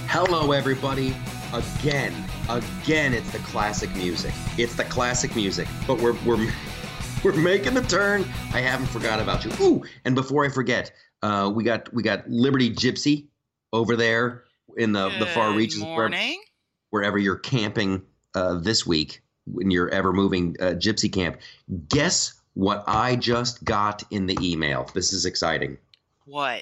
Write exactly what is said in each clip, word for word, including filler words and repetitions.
Hello, everybody. Again, again, it's the classic music. It's the classic music. But we're we're we're making the turn. I haven't forgot about you. Ooh, and before I forget, uh, we got we got Liberty Gypsy over there in the Good the far reaches, wherever, morning. wherever you're camping uh, this week in your ever moving uh, gypsy camp. Guess what I just got in the email? This is exciting. What?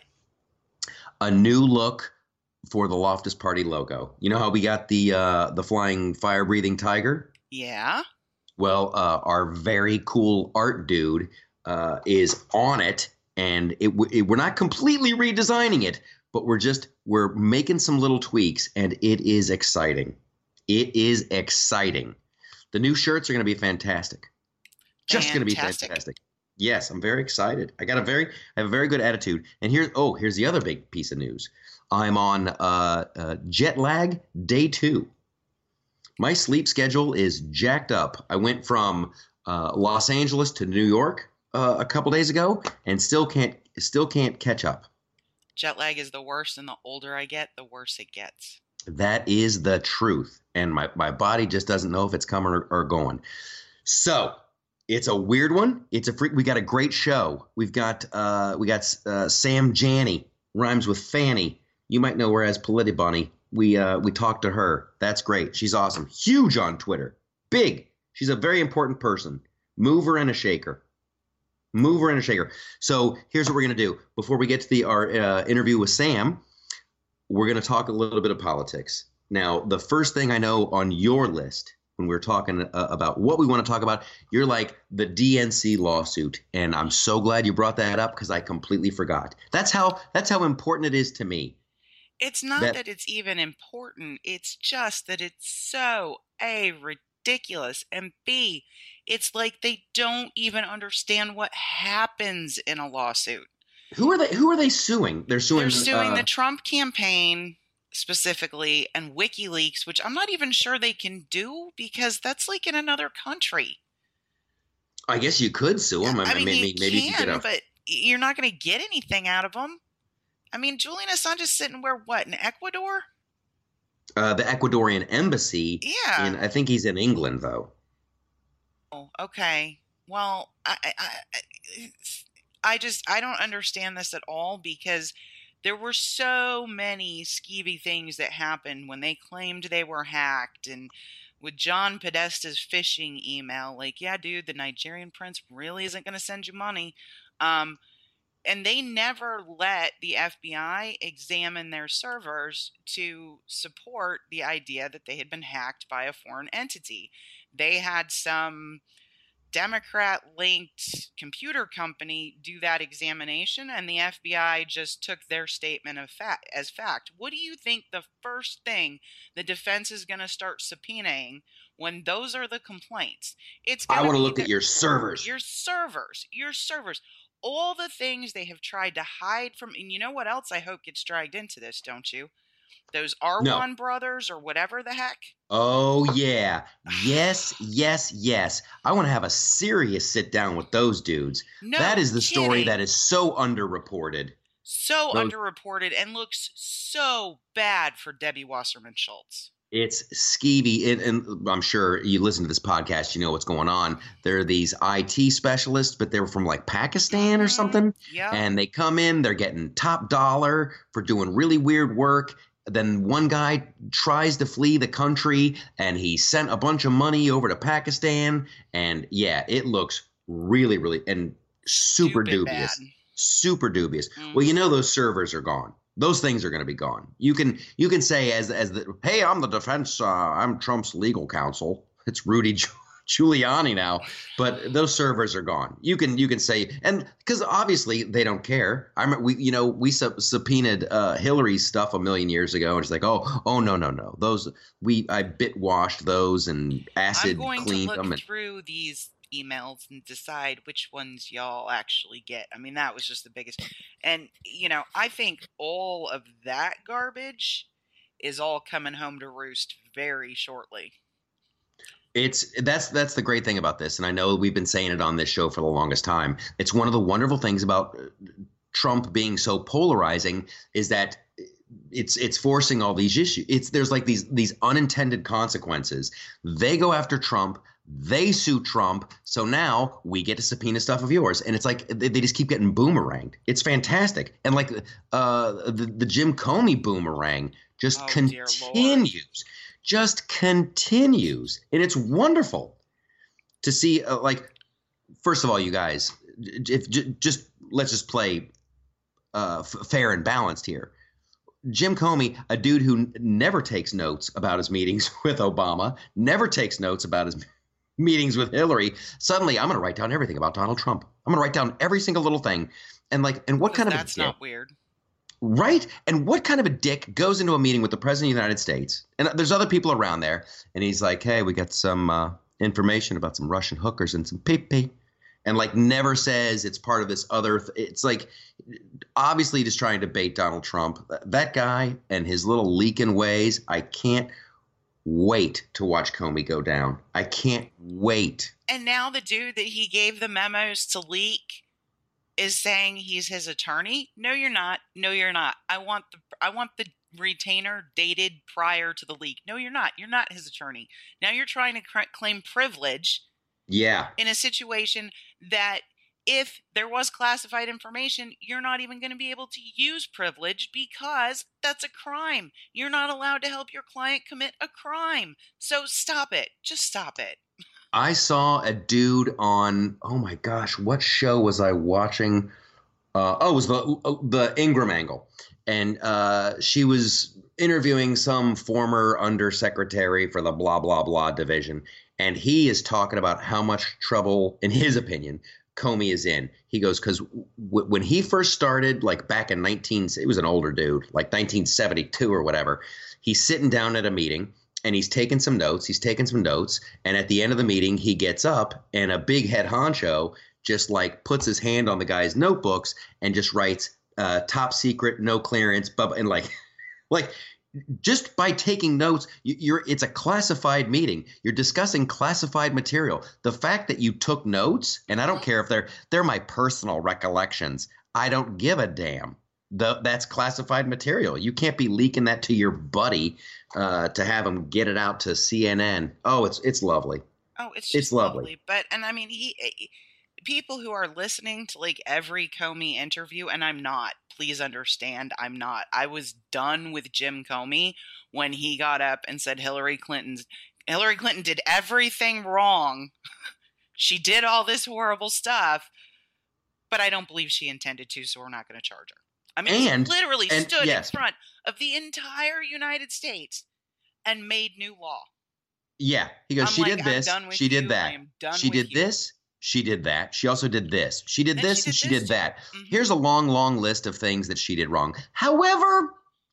A new look for the Loftus Party logo. You know how we got the uh, the flying fire-breathing tiger? Yeah. Well, uh, our very cool art dude uh, is on it, and it, it, we're not completely redesigning it, but we're just we're making some little tweaks, and it is exciting. It is exciting. The new shirts are going to be fantastic. Just going to be fantastic. Yes, I'm very excited. I got a very I have a very good attitude. And here's oh, here's the other big piece of news. I'm on uh, uh, jet lag day two. My sleep schedule is jacked up. I went from uh, Los Angeles to New York uh, a couple days ago, and still can't still can't catch up. Jet lag is the worst, and the older I get, the worse it gets. That is the truth, and my, my body just doesn't know if it's coming or, or going. So it's a weird one. It's a freak. We got a great show. We've got uh, we got uh, Sam Janney, rhymes with Fanny. You might know her as Politibunny. We uh, we talked to her. That's great. She's awesome. Huge on Twitter. Big. She's a very important person. Mover and a shaker. Mover and a shaker. So here's what we're going to do. Before we get to the our uh, interview with Sam, we're going to talk a little bit of politics. Now, the first thing I know on your list when we're talking uh, about what we want to talk about, you're like the D N C lawsuit. And I'm so glad you brought that up because I completely forgot. That's how that's how important it is to me. It's not That- that it's even important. It's just that it's so A, ridiculous, and B, it's like they don't even understand what happens in a lawsuit. Who are they? Who are they suing? They're suing. They're suing uh, the Trump campaign specifically and WikiLeaks, which I'm not even sure they can do because that's like in another country. I guess you could sue them. I mean, maybe you maybe you can, could get a, but you're not going to get anything out of them. I mean, Julian Assange is sitting where, what, in Ecuador? uh, the Ecuadorian embassy. Yeah. And I think he's in England, though. Oh, okay. Well, I, I, I, I just, I don't understand this at all because there were so many skeevy things that happened when they claimed they were hacked. And with John Podesta's phishing email, like, yeah, dude, the Nigerian prince really isn't going to send you money. Um, And they never let the F B I examine their servers to support the idea that they had been hacked by a foreign entity. They had some Democrat-linked computer company do that examination, and the F B I just took their statement of fact as fact. What do you think the first thing the defense is going to start subpoenaing when those are the complaints? It's I gonna want to be look the- at your servers. your servers, your servers. All the things they have tried to hide from, and you know what else I hope gets dragged into this, don't you? Those R one No. brothers or whatever the heck. Oh, yeah. Yes, yes, yes. I want to have a serious sit down with those dudes. No that is the story kidding. that is so underreported. So Those- underreported and looks so bad for Debbie Wasserman Schultz. It's skeevy, and, and I'm sure you listen to this podcast, you know what's going on. There are these I T specialists, but they were from like Pakistan or something, Yeah. and they come in, they're getting top dollar for doing really weird work. Then one guy tries to flee the country, and he sent a bunch of money over to Pakistan, and yeah, it looks really, really, and super Stupid dubious. bad. Super dubious. Mhm. Well, you know those servers are gone. Those things are going to be gone. You can you can say as as the hey, I'm the defense. Uh, I'm Trump's legal counsel. It's Rudy Gi- Giuliani now, but those servers are gone. You can you can say, and because obviously they don't care. I remember we you know we sub- subpoenaed uh, Hillary's stuff a million years ago, and it's like oh oh no no no those we I bit washed those and acid I'm going to cleaned look them. And, through these emails and decide which ones y'all actually get. I mean, that was just the biggest. And, you know, I think all of that garbage is all coming home to roost very shortly. It's that's that's the great thing about this, and I know we've been saying it on this show for the longest time. It's one of the wonderful things about Trump being so polarizing is that it's it's forcing all these issues. It's there's like these these unintended consequences. They go after Trump. They sue Trump. So now we get to subpoena stuff of yours. And it's like they, they just keep getting boomeranged. It's fantastic. And like uh, the, the Jim Comey boomerang just Oh, dear Lord. continues, just continues. And it's wonderful to see. Uh, like, first of all, you guys, if j- just let's just play uh, f- fair and balanced here. Jim Comey, a dude who n- never takes notes about his meetings with Obama, never takes notes about his meetings with Hillary. Suddenly, I'm going to write down everything about Donald Trump. I'm going to write down every single little thing. And like, and what kind of That's a dick, not weird. right? And what kind of a dick goes into a meeting with the president of the United States? And there's other people around there, and he's like, "Hey, we got some uh, information about some Russian hookers and some pee-pee," and like never says it's part of this other. Th- it's like obviously just trying to bait Donald Trump. That guy and his little leaking ways. I can't wait to watch Comey go down. I can't wait. And now the dude that he gave the memos to leak is saying he's his attorney. No, you're not. No, you're not. I want the I want the retainer dated prior to the leak. No, you're not. You're not his attorney. Now you're trying to cr- claim privilege Yeah. in a situation that if there was classified information, you're not even going to be able to use privilege because that's a crime. You're not allowed to help your client commit a crime. So stop it. Just stop it. I saw a dude on, oh my gosh, what show was I watching? Uh, oh, it was the the Ingram Angle. And uh, she was interviewing some former undersecretary for the blah, blah, blah division. And he is talking about how much trouble, in his opinion, Comey is in. He goes, because w- when he first started, like back in nineteen, it was an older dude, like nineteen seventy-two or whatever, he's sitting down at a meeting. And he's taking some notes. He's taking some notes. And at the end of the meeting, he gets up and a big head honcho just like puts his hand on the guy's notebooks and just writes uh, top secret, no clearance. Bub- and like, like just by taking notes, you, you're it's a classified meeting. You're discussing classified material. The fact that you took notes, and I don't care if they're they're my personal recollections. I don't give a damn. The, that's classified material. You can't be leaking that to your buddy uh, to have him get it out to C N N. Oh, it's it's lovely. Oh, it's just It's lovely. lovely. But, and I mean, he, he- people who are listening to like every Comey interview, and I'm not, please understand, I'm not. I was done with Jim Comey when he got up and said Hillary Clinton's, Hillary Clinton did everything wrong. She did all this horrible stuff, but I don't believe she intended to, so we're not going to charge her. I mean, And- he literally and- stood yes. in front of the entire United States and made new law. Yeah, he goes. I'm she like, did I'm this. done with She you. did I that. am done She with did you. this. She did that. She also did this. She did And this, she and did she this did too. that. Mhm. Here's a long, long list of things that she did wrong. However,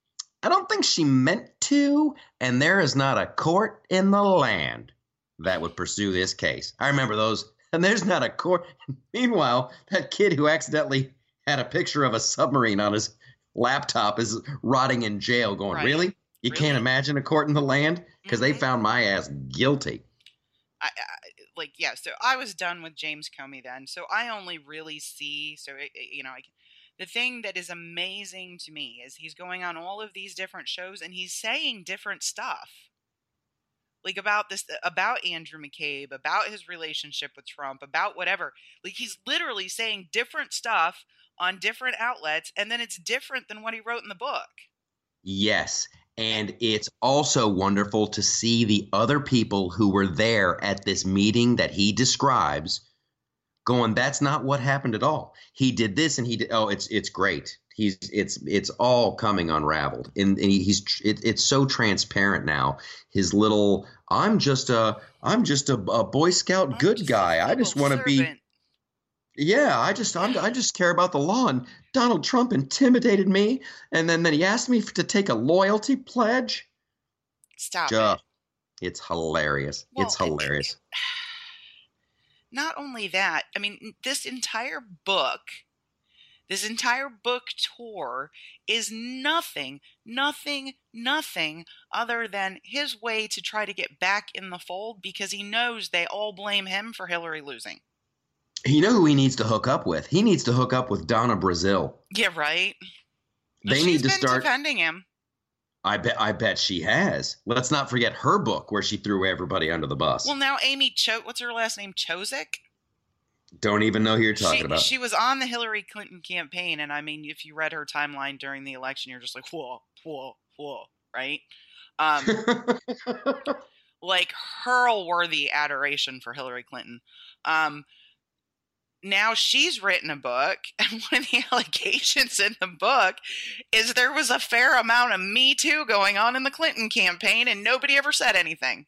I don't think she meant to, and there is not a court in the land that would pursue this case. I remember those, and there's not a court. Meanwhile, that kid who accidentally had a picture of a submarine on his laptop is rotting in jail going, Right. really? You Really? can't imagine a court in the land? Because they Mhm. found my ass guilty. I, I, like, yeah, so I was done with James Comey then. So I only really see, so, it, it- you know, I, can- the thing that is amazing to me is he's going on all of these different shows and he's saying different stuff. Like about this, about Andrew McCabe, about his relationship with Trump, about whatever. Like he's literally saying different stuff on different outlets, and then it's different than what he wrote in the book. Yes. And it's also wonderful to see the other people who were there at this meeting that he describes going, that's not what happened at all. He did this and he did. Oh, it's it's great. He's it's it's all coming unraveled. And, and he, he's it, it's so transparent now. His little I'm just a I'm just a, a Boy Scout I'm good just a guy. I just civil want to be. servant. Yeah, I just I'm, I just care about the law. And Donald Trump intimidated me, and then then he asked me to take a loyalty pledge. Stop Duh. it. It's hilarious. Well, it's it- hilarious. Not only that, I mean, this entire book, this entire book tour is nothing, nothing, nothing other than his way to try to get back in the fold because he knows they all blame him for Hillary losing. You know who he needs to hook up with? He needs to hook up with Donna Brazil. Yeah, right. They She's need to been start. defending him. I bet I bet she has. Let's not forget her book where she threw everybody under the bus. Well, now Amy Cho, what's her last name? Chozick? Don't even know who you're talking she, about. She was on the Hillary Clinton campaign, and I mean, if you read her timeline during the election, you're just like, whoa, whoa, whoa, right? Um, like hurl-worthy adoration for Hillary Clinton. Um, now she's written a book, and one of the allegations in the book is there was a fair amount of Me Too going on in the Clinton campaign, and nobody ever said anything.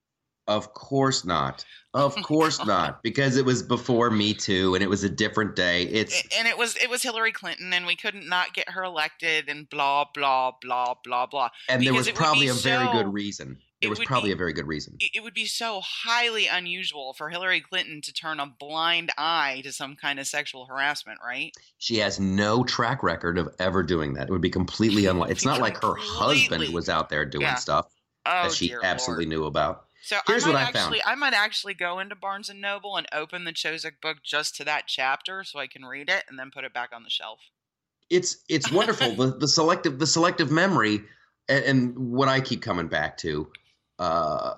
Of course not. Of course oh not, because it was before Me Too, and it was a different day. It's and it was it was Hillary Clinton, and we couldn't not get her elected, and blah blah blah blah blah. And there was probably a very good reason. There was probably a very good reason. It would be so highly unusual for Hillary Clinton to turn a blind eye to some kind of sexual harassment, right? She has no track record of ever doing that. It would be completely unlikely. It's not like her husband was out there doing yeah. stuff oh, that she absolutely Lord. knew about. So Here's I might what I actually, found. I might actually go into Barnes and Noble and open the Chozick book just to that chapter so I can read it and then put it back on the shelf. It's it's wonderful. the the selective the selective memory and, and what I keep coming back to. Uh,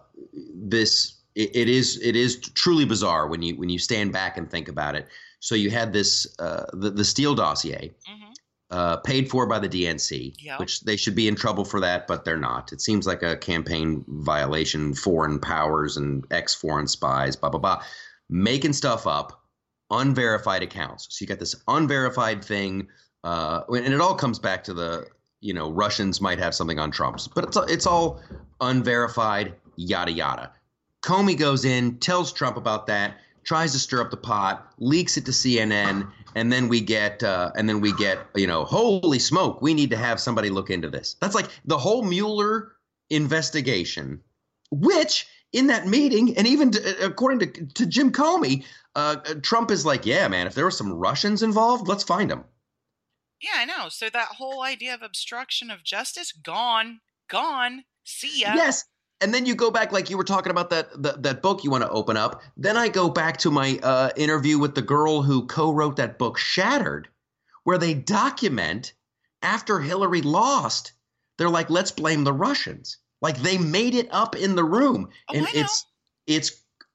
this it, it is it is truly bizarre when you when you stand back and think about it. So you had this uh, the the Steele dossier. Mm-hmm. Uh, paid for by the D N C, yep. which they should be in trouble for that, but they're not. It seems like a campaign violation, foreign powers and ex-foreign spies, blah, blah, blah, making stuff up, unverified accounts. So you got this unverified thing, uh, and it all comes back to the, you know, Russians might have something on Trump's, but it's, it's all unverified, yada, yada. Comey goes in, tells Trump about that, tries to stir up the pot, leaks it to C N N, and then we get, uh, and then we get, you know, holy smoke, we need to have somebody look into this. That's like the whole Mueller investigation, which in that meeting, and even to, according to, to Jim Comey, uh, Trump is like, yeah, man, if there were some Russians involved, let's find them. Yeah, I know. So that whole idea of obstruction of justice, gone, gone. See ya. Yes. And then you go back, like you were talking about that that, that book you want to open up. Then I go back to my uh, interview with the girl who co-wrote that book, Shattered, where they document after Hillary lost, they're like, let's blame the Russians. Like they made it up in the room. Oh, and I know. it's it's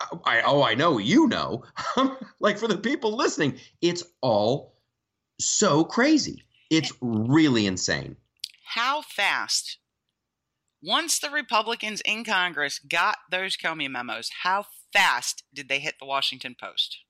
I oh, I know, you know, like for the people listening, it's all so crazy. It's really insane. How fast? Once the Republicans in Congress got those Comey memos, how fast did they hit the Washington Post?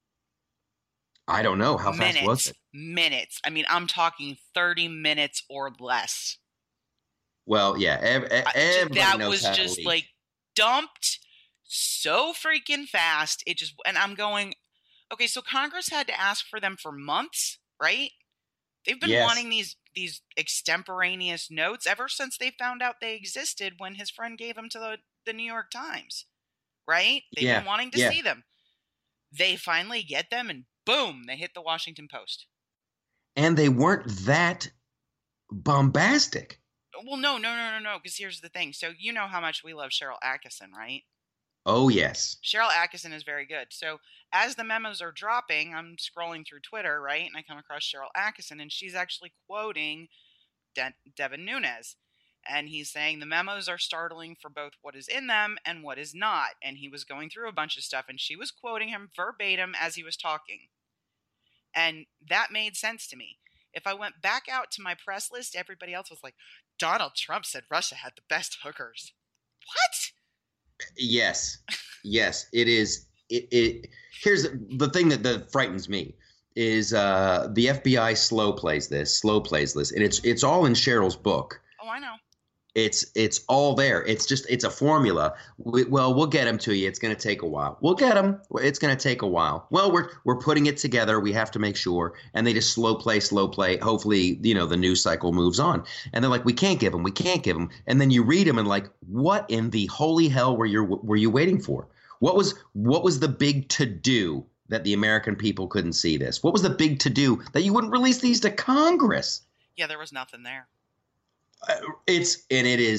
I don't know. How minutes, fast was it? Minutes. I mean, I'm talking thirty minutes or less. Well, yeah. Ev- everybody that knows was how just to leak. like dumped so freaking fast. It just, and I'm going, okay, so Congress had to ask for them for months, right? They've been yes. wanting these these extemporaneous notes ever since they found out they existed when his friend gave them to the, the New York Times, right? They've yeah. been wanting to yeah. see them. They finally get them, and boom, they hit the Washington Post. And they weren't that bombastic. Well, no, no, no, no, no, because here's the thing. So you know how much we love Cheryl Atkinson, right? Oh, yes. Cheryl Atkinson is very good. So as the memos are dropping, I'm scrolling through Twitter, right? And I come across Cheryl Atkinson, and she's actually quoting De- Devin Nunes. And he's saying the memos are startling for both what is in them and what is not. And he was going through a bunch of stuff, and she was quoting him verbatim as he was talking. And that made sense to me. If I went back out to my press list, everybody else was like, Donald Trump said Russia had the best hookers. What? Yes, yes, it is. It, it here's the thing that, that frightens me is uh, the F B I slow plays this, slow plays this, and it's it's all in Cheryl's book. Oh, I know. It's it's all there. It's just it's a formula. We, well, we'll get them to you. It's going to take a while. We'll get them. It's going to take a while. Well, we're we're putting it together. We have to make sure. And they just slow play, slow play. Hopefully, you know, the news cycle moves on. And they're like, we can't give them. We can't give them. And then you read them and like, what in the holy hell were you were you waiting for? What was what was the big to do that the American people couldn't see this? What was the big to do that you wouldn't release these to Congress? Yeah, there was nothing there. Uh, it's and it is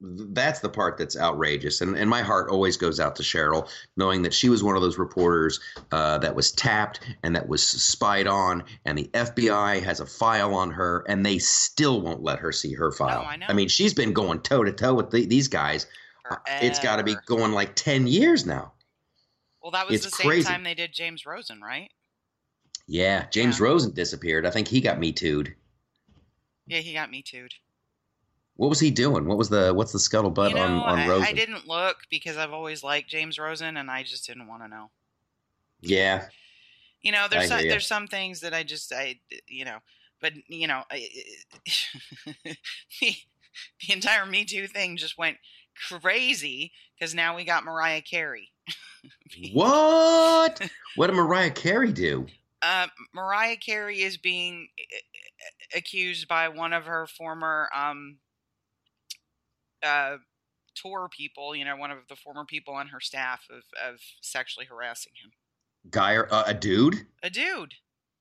that's the part that's outrageous. And, and my heart always goes out to Cheryl, knowing that she was one of those reporters uh, that was tapped and that was spied on. And the F B I has a file on her and they still won't let her see her file. Oh, I know. I mean, she's been going toe to toe with the, these guys. Uh, it's got to be Forever. going like ten years now. Well, that was It's the same crazy. time they did James Rosen, right? Yeah. James Yeah. Rosen disappeared. I think he got Me Too'd. Yeah, he got Me Too'd. What was he doing? What was the what's the scuttlebutt You know, on, on I, Rosen? I didn't look because I've always liked James Rosen, and I just didn't want to know. Yeah. You know, there's I some, hear ya. there's some things that I just I you know, but you know, I, the, the entire Me Too thing just went crazy because now we got Mariah Carey. What? What did Mariah Carey do? Uh, Mariah Carey is being uh, accused by one of her former um, uh, tour people, you know, one of the former people on her staff of, of sexually harassing him. Guy or uh, a dude? A dude.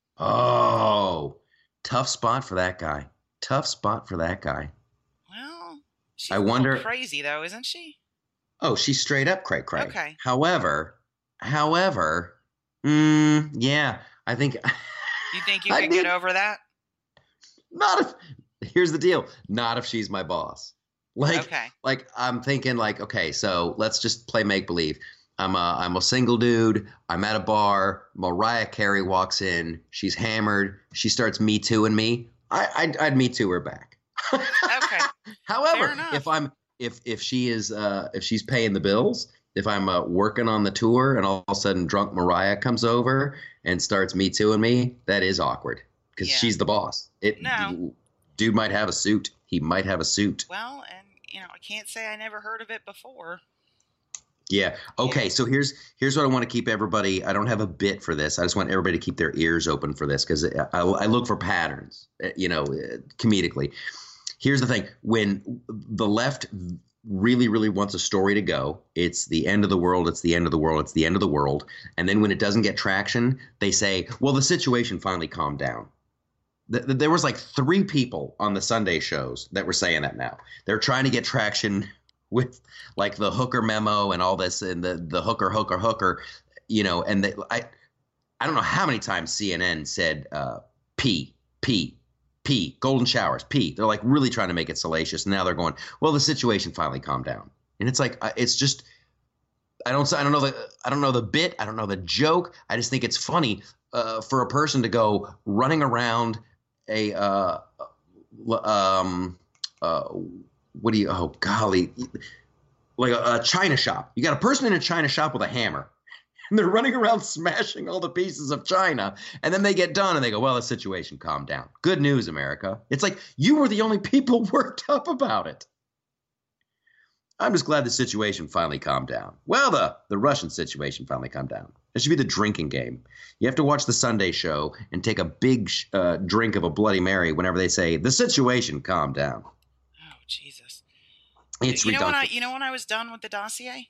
Oh, tough spot for that guy. Tough spot for that guy. Well, she's I a little wonder- crazy though, isn't she? Oh, she's straight up cray cray. Okay. However, however, mm, yeah, I think You think you I could need- get over that? not if. Here's the deal. Not if she's my boss. Like, Okay. like I'm thinking like, okay, so let's just play make believe. I'm a I'm a single dude. I'm at a bar. Mariah Carey walks in. She's hammered. She starts Me Tooing me. I I'd, I'd Me Too her back. Okay. However, Fair enough. if I'm if if she is uh, if she's paying the bills, if I'm uh, working on the tour, and all of a sudden drunk Mariah comes over and starts Me Tooing me, that is awkward because Yeah. she's the boss. It No. dude might have a suit. He might have a suit. Well, and you know, I can't say I never heard of it before. Yeah. Okay. Yeah. So here's here's what I want to keep everybody. I don't have a bit for this. I just want everybody to keep their ears open for this because I, I look for patterns. uh, You know, uh, comedically. Here's the thing: when the left really, really wants a story to go, it's the end of the world. It's the end of the world. It's the end of the world. And then when it doesn't get traction, they say, "Well, the situation finally calmed down." Th- th- There was like three people on the Sunday shows that were saying that now. They're trying to get traction with like the hooker memo and all this and the, the hooker, hooker, hooker, you know, and they, I, I don't know how many times C N N said uh, P, P, P, golden showers, P. They're like really trying to make it salacious. And now they're going, well, the situation finally calmed down. And it's like, I- it's just, I don't, I don't know the, I don't know the bit. I don't know the joke. I just think it's funny uh, for a person to go running around a, uh, um, uh, what do you, oh golly, like a, a china shop. You got a person in a china shop with a hammer and they're running around smashing all the pieces of china. And then they get done and they go, well, the situation calmed down. Good news, America. It's like you were the only people worked up about it. I'm just glad the situation finally calmed down. Well, the, the Russian situation finally calmed down. It should be the drinking game. You have to watch the Sunday show and take a big uh, drink of a Bloody Mary whenever they say the situation calmed down. Oh, Jesus. It's you know when I, redundant. you know when I was done with the dossier?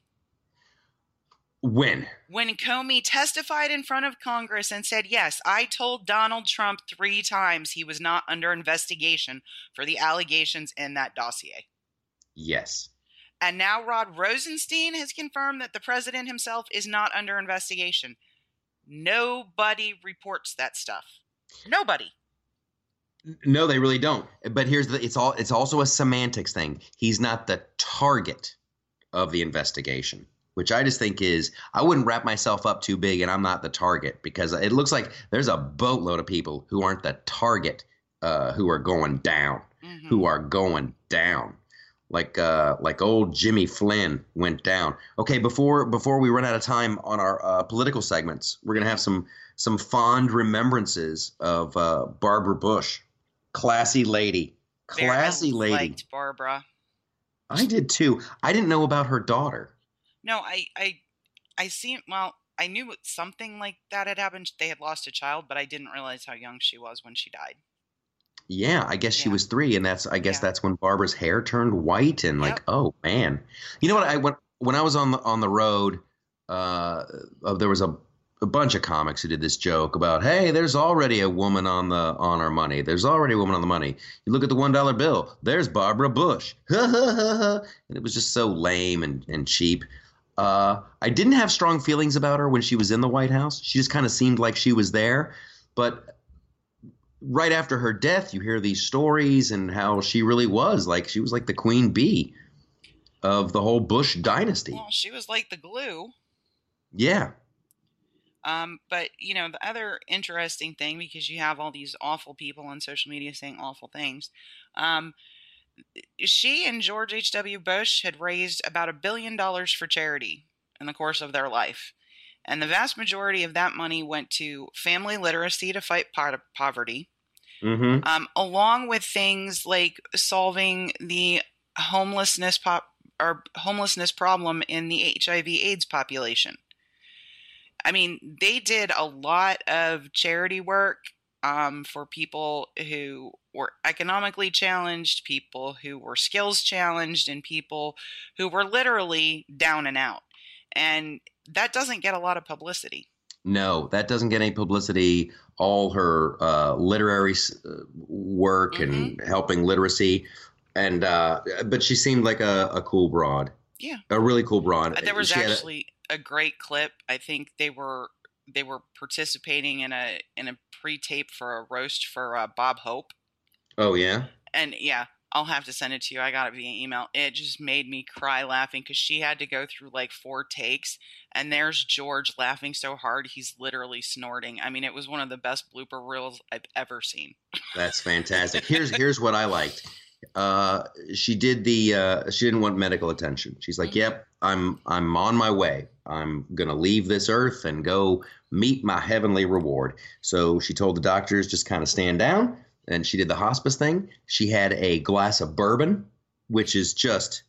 When? When Comey testified in front of Congress and said, yes, I told Donald Trump three times he was not under investigation for the allegations in that dossier. Yes. And now Rod Rosenstein has confirmed that the president himself is not under investigation. Nobody reports that stuff. Nobody. No, they really don't. But here's the it's all it's also a semantics thing. He's not the target of the investigation, which I just think is I wouldn't wrap myself up too big and I'm not the target because it looks like there's a boatload of people who aren't the target uh, who are going down, Mhm. who are going down. Like uh, like old Jimmy Flynn went down. Okay, before before we run out of time on our uh, political segments, we're gonna have some some fond remembrances of uh, Barbara Bush, classy lady, Very- classy I lady. liked Barbara. I did too. I didn't know about her daughter. No, I, I, I seen. Well, I knew something like that had happened. They had lost a child, but I didn't realize how young she was when she died. Yeah, I guess she Yeah. was three, and that's I guess Yeah. that's when Barbara's hair turned white, and like, Yep. oh man, you know what? I when when I was on the on the road, uh, uh, there was a a bunch of comics who did this joke about, hey, there's already a woman on the on our money. There's already a woman on the money. You look at the one dollar bill. There's Barbara Bush. And it was just so lame and, and cheap. Uh, I didn't have strong feelings about her when she was in the White House. She just kind of seemed like she was there. But right after her death, you hear these stories and how she really was. Like, she was like the queen bee of the whole Bush dynasty. Well, she was like the glue. Yeah. Um, but, you know, the other interesting thing, because you have all these awful people on social media saying awful things, um, she and George H W. Bush had raised about a billion dollars for charity in the course of their life. And the vast majority of that money went to family literacy to fight po- poverty, Mm-hmm. um, along with things like solving the homelessness pop or homelessness problem in the H I V AIDS population. I mean, they did a lot of charity work um, for people who were economically challenged, people who were skills challenged, and people who were literally down and out. And that doesn't get a lot of publicity. No, that doesn't get any publicity. All her uh, literary work mm-hmm. and helping literacy. and uh, But she seemed like a, a cool broad. Yeah. A really cool broad. There was she actually a, a great clip. I think they were they were participating in a in a pre-tape for a roast for uh, Bob Hope. Oh, yeah? And yeah, I'll have to send it to you. I got it via email. It just made me cry laughing because she had to go through like four takes. And there's George laughing so hard he's literally snorting. I mean, it was one of the best blooper reels I've ever seen. That's fantastic. Here's here's what I liked. Uh, she did the uh, she didn't want medical attention. She's like, mm-hmm. "Yep, I'm I'm on my way. I'm gonna leave this earth and go meet my heavenly reward." So she told the doctors just kind of stand down. And she did the hospice thing. She had a glass of bourbon, which is just,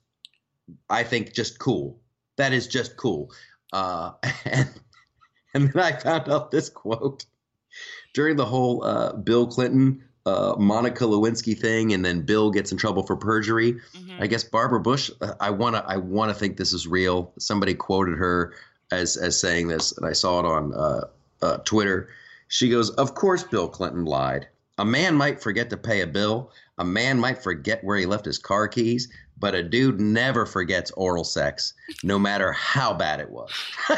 I think, just cool. That is just cool. Uh, and, and then I found out this quote during the whole uh, Bill Clinton, uh, Monica Lewinsky thing, and then Bill gets in trouble for perjury. Mm-hmm. I guess Barbara Bush. I wanna, I wanna think this is real. Somebody quoted her as as saying this, and I saw it on uh, uh, Twitter. She goes, "Of course, Bill Clinton lied. A man might forget to pay a bill. A man might forget where he left his car keys, but a dude never forgets oral sex, no matter how bad it was."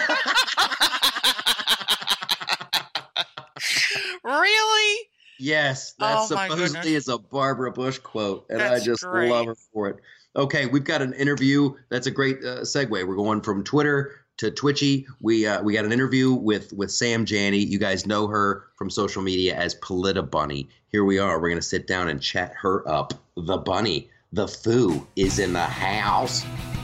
Really? Yes, that oh supposedly is a Barbara Bush quote, and that's I just great. love her for it. Okay, we've got an interview. That's a great uh, segue. We're going from Twitter to Twitchy. We uh, we got an interview with with Sam Janney. You guys know her from social media as Polita Bunny. Here we are. We're going to sit down and chat her up. The bunny, the foo, is in the house.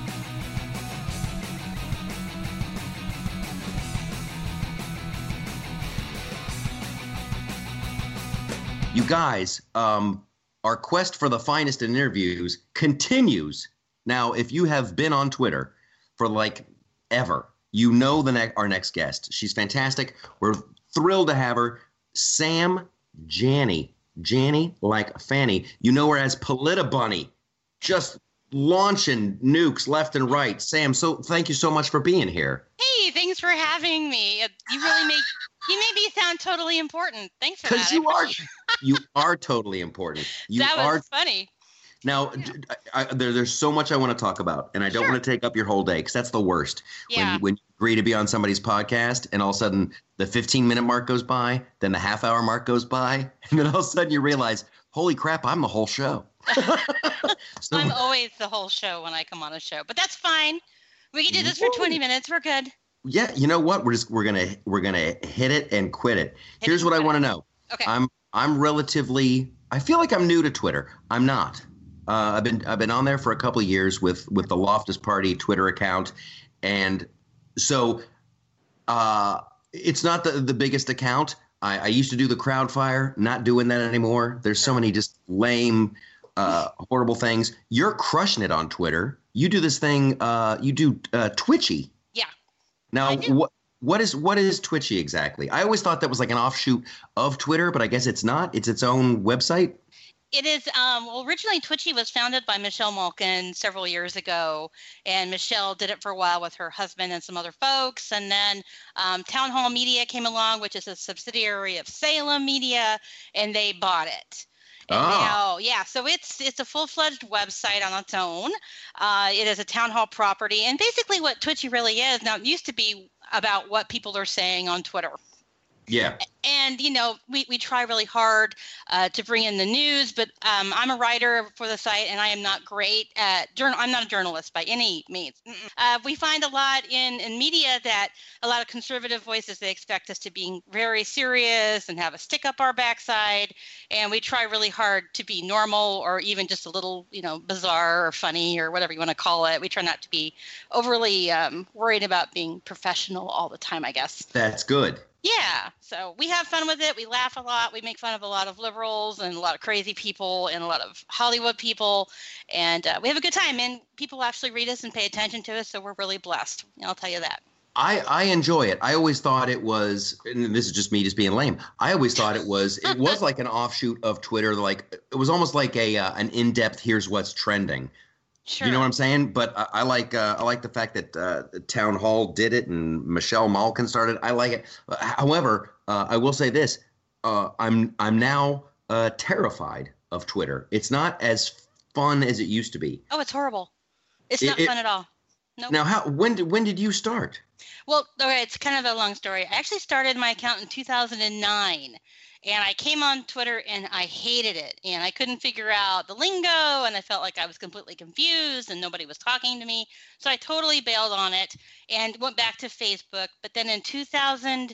You guys, um, our quest for the finest in interviews continues. Now, if you have been on Twitter for like ever, you know the ne- our next guest. She's fantastic. We're thrilled to have her. Sam Janney. Janney, like Fanny. You know her as Polita Bunny. Just launching nukes left and right. Sam, so thank you so much for being here. Hey, thanks for having me. You really make you made me sound totally important. Thanks for that. Because you are, you are totally important. You that was are funny. Now, yeah. I, I, there, there's so much I want to talk about, and I don't sure. want to take up your whole day because that's the worst. Yeah. When, you, when you agree to be on somebody's podcast, and all of a sudden the fifteen minute mark goes by, then the half hour mark goes by, and then all of a sudden you realize, holy crap, I'm the whole show. so, I'm always the whole show when I come on a show, but that's fine. We can do this for twenty minutes. We're good. Yeah, you know what? We're just we're gonna we're gonna hit it and quit it. Hit Here's it what I want to know. Okay. I'm I'm relatively. I feel like I'm new to Twitter. I'm not. Uh, I've been I've been on there for a couple of years with with the Loftus Party Twitter account, and so uh, it's not the the biggest account. I, I used to do the Crowdfire. Not doing that anymore. There's so many just lame, uh, horrible things. You're crushing it on Twitter. You do this thing. Uh, you do uh, Twitchy. Yeah. Now what? What is what is Twitchy exactly? I always thought that was like an offshoot of Twitter, but I guess it's not. It's its own website. It is, um, well, originally Twitchy was founded by Michelle Malkin several years ago, and Michelle did it for a while with her husband and some other folks, and then um, Town Hall Media came along, which is a subsidiary of Salem Media, and they bought it. And Oh. now, yeah, so it's it's a full-fledged website on its own. Uh, it is a Town Hall property, and basically what Twitchy really is, now it used to be about what people are saying on Twitter. Yeah. And, you know, we, we try really hard uh, to bring in the news, but um, I'm a writer for the site, and I am not great at journal. I'm not a journalist by any means. Uh, we find a lot in, in media that a lot of conservative voices, they expect us to be very serious and have a stick up our backside. And we try really hard to be normal or even just a little, you know, bizarre or funny or whatever you want to call it. We try not to be overly um, worried about being professional all the time, I guess. That's good. Yeah, so we have fun with it. We laugh a lot. We make fun of a lot of liberals and a lot of crazy people and a lot of Hollywood people, and uh, we have a good time. And people actually read us and pay attention to us, so we're really blessed. I'll tell you that. I, I enjoy it. I always thought it was, and this is just me just being lame. I always thought it was, it was like an offshoot of Twitter. Like it was almost like a uh, an in-depth. Here's what's trending. Sure. You know what I'm saying? But I, I like uh, I like the fact that uh, Town Hall did it and Michelle Malkin started. I like it. However, uh, I will say this: uh, I'm I'm now uh, terrified of Twitter. It's not as fun as it used to be. Oh, it's horrible. It's It- not it- fun at all. Nope. Now, how when did when did you start? Well, okay, it's kind of a long story. I actually started my account in two thousand nine, and I came on Twitter and I hated it, and I couldn't figure out the lingo, and I felt like I was completely confused and nobody was talking to me. So I totally bailed on it and went back to Facebook. But then in two thousand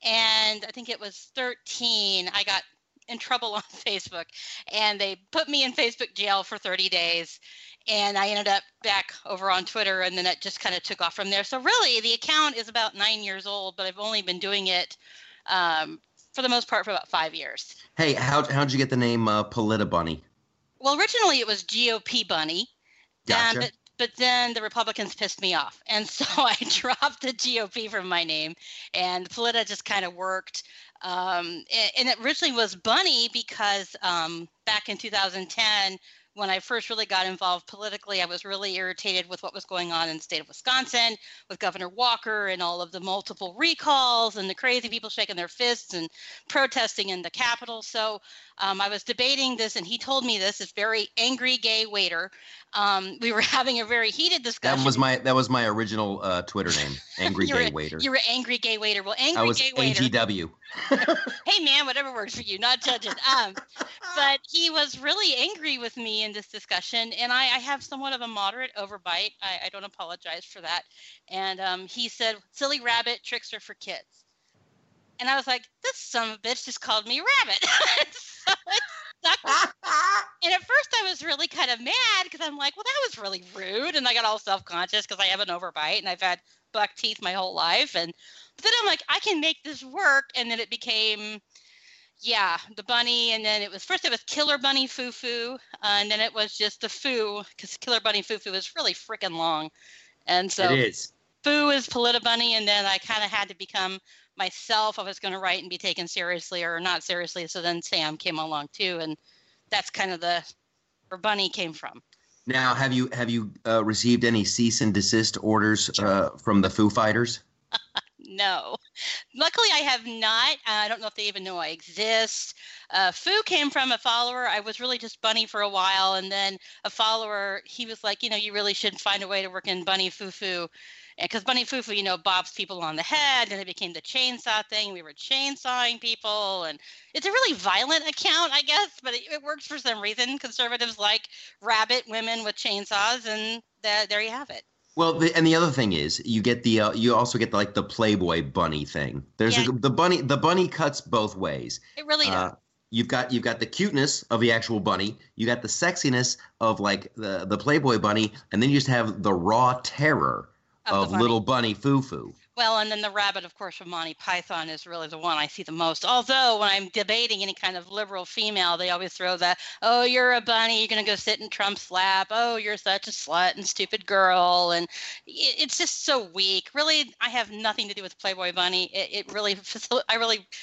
and I think it was thirteen, I got in trouble on Facebook, and they put me in Facebook jail for thirty days. And I ended up back over on Twitter, and then it just kind of took off from there. So really, the account is about nine years old, but I've only been doing it um, for the most part for about five years. Hey, how how'd you get the name uh, Polita Bunny? Well, originally it was G O P Bunny, Gotcha. um, but, but then the Republicans pissed me off, and so I dropped the G O P from my name, and Polita just kind of worked. Um, and, and it originally was Bunny because um, back in two thousand ten, when I first really got involved politically, I was really irritated with what was going on in the state of Wisconsin with Governor Walker and all of the multiple recalls and the crazy people shaking their fists and protesting in the Capitol. So um, I was debating this, and he told me this, this very angry gay waiter. Um, we were having a very heated discussion. That was my that was my original uh, Twitter name, Angry you were, Gay Waiter. You were angry gay waiter. Well, angry I was gay A waiter. G W. Hey man, whatever works for you, not judging. Um, but he was really angry with me in this discussion, and I, I have somewhat of a moderate overbite. I, I don't apologize for that. And um, he said, "Silly rabbit, tricks are for kids." And I was like, "This son of a bitch just called me rabbit." So it stuck. And at first, I was really kind of mad because I'm like, "Well, that was really rude," and I got all self-conscious because I have an overbite and I've had buck teeth my whole life. And but then I'm like, I can make this work, and then it became. Yeah, the bunny, and then it was first it was Killer Bunny Foo Foo, uh, and then it was just the Foo, because Killer Bunny Foo Foo is really freaking long, and so It is. Foo is Polita Bunny, and then I kind of had to become myself. I was going to write and be taken seriously or not seriously, so then Sam came along too, and that's kind of the where Bunny came from. Now, have you have you uh, received any cease and desist orders uh, from the Foo Fighters? No. Luckily, I have not. Uh, I don't know if they even know I exist. Uh, Foo came from a follower. I was really just Bunny for a while, and then a follower, he was like, you know, you really should find a way to work in Bunny Foo Foo. Because Bunny Foo Foo, you know, bobs people on the head, and it became the chainsaw thing. We were chainsawing people, and it's a really violent account, I guess, but it, it works for some reason. Conservatives like rabbit women with chainsaws, and th- there you have it. Well, the, and the other thing is, you get the uh, you also get the, like the Playboy bunny thing. There's Yeah. a, the bunny. The bunny cuts both ways. It really does. Uh, you've got you've got the cuteness of the actual bunny. You got the sexiness of like the the Playboy bunny, and then you just have the raw terror Of the of bunny. little bunny Foo Foo. Well, and then the rabbit, of course, from Monty Python is really the one I see the most. Although when I'm debating any kind of liberal female, they always throw that, oh, you're a bunny, you're going to go sit in Trump's lap. Oh, you're such a slut and stupid girl. And it, it's just so weak. Really, I have nothing to do with Playboy Bunny. It, it really, facil- I really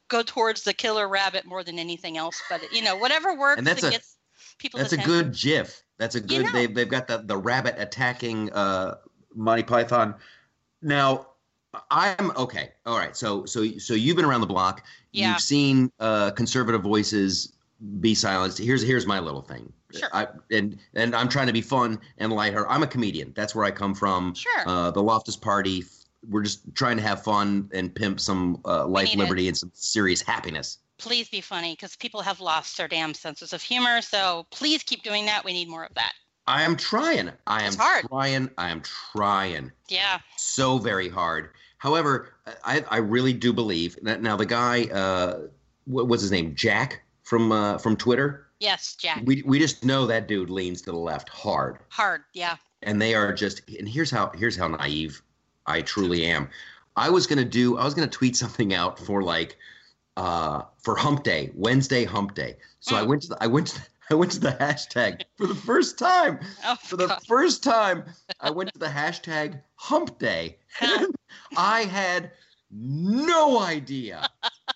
go towards the killer rabbit more than anything else. But you know, whatever works and that's that a, gets people. That's attention. A good GIF. That's a good. You know. They've they've got the the rabbit attacking uh, Monty Python. Now, I'm okay. All right. So so so you've been around the block. Yeah. You've seen uh, conservative voices be silenced. Here's here's my little thing. Sure. I, and and I'm trying to be fun and lighthearted. I'm a comedian. That's where I come from. Sure. Uh, the Loftus Party. We're just trying to have fun and pimp some uh, life, liberty, it. and some serious happiness. Please be funny, because people have lost their damn senses of humor. So please keep doing that. We need more of that. I am trying. I am it's hard. trying. I am trying. Yeah. So very hard. However, I, I really do believe that now the guy, uh, what was his name? Jack from uh, from Twitter. Yes, Jack. We we just know that dude leans to the left hard. Hard, yeah. And they are just. And here's how here's how naive I truly am. I was gonna do. I was gonna tweet something out for like, uh, for Hump Day, Wednesday Hump Day. So mm. I went to the, I went to the, I went to the hashtag for the first time. Oh, for the God. first time, I went to the hashtag Hump Day. And I had no idea,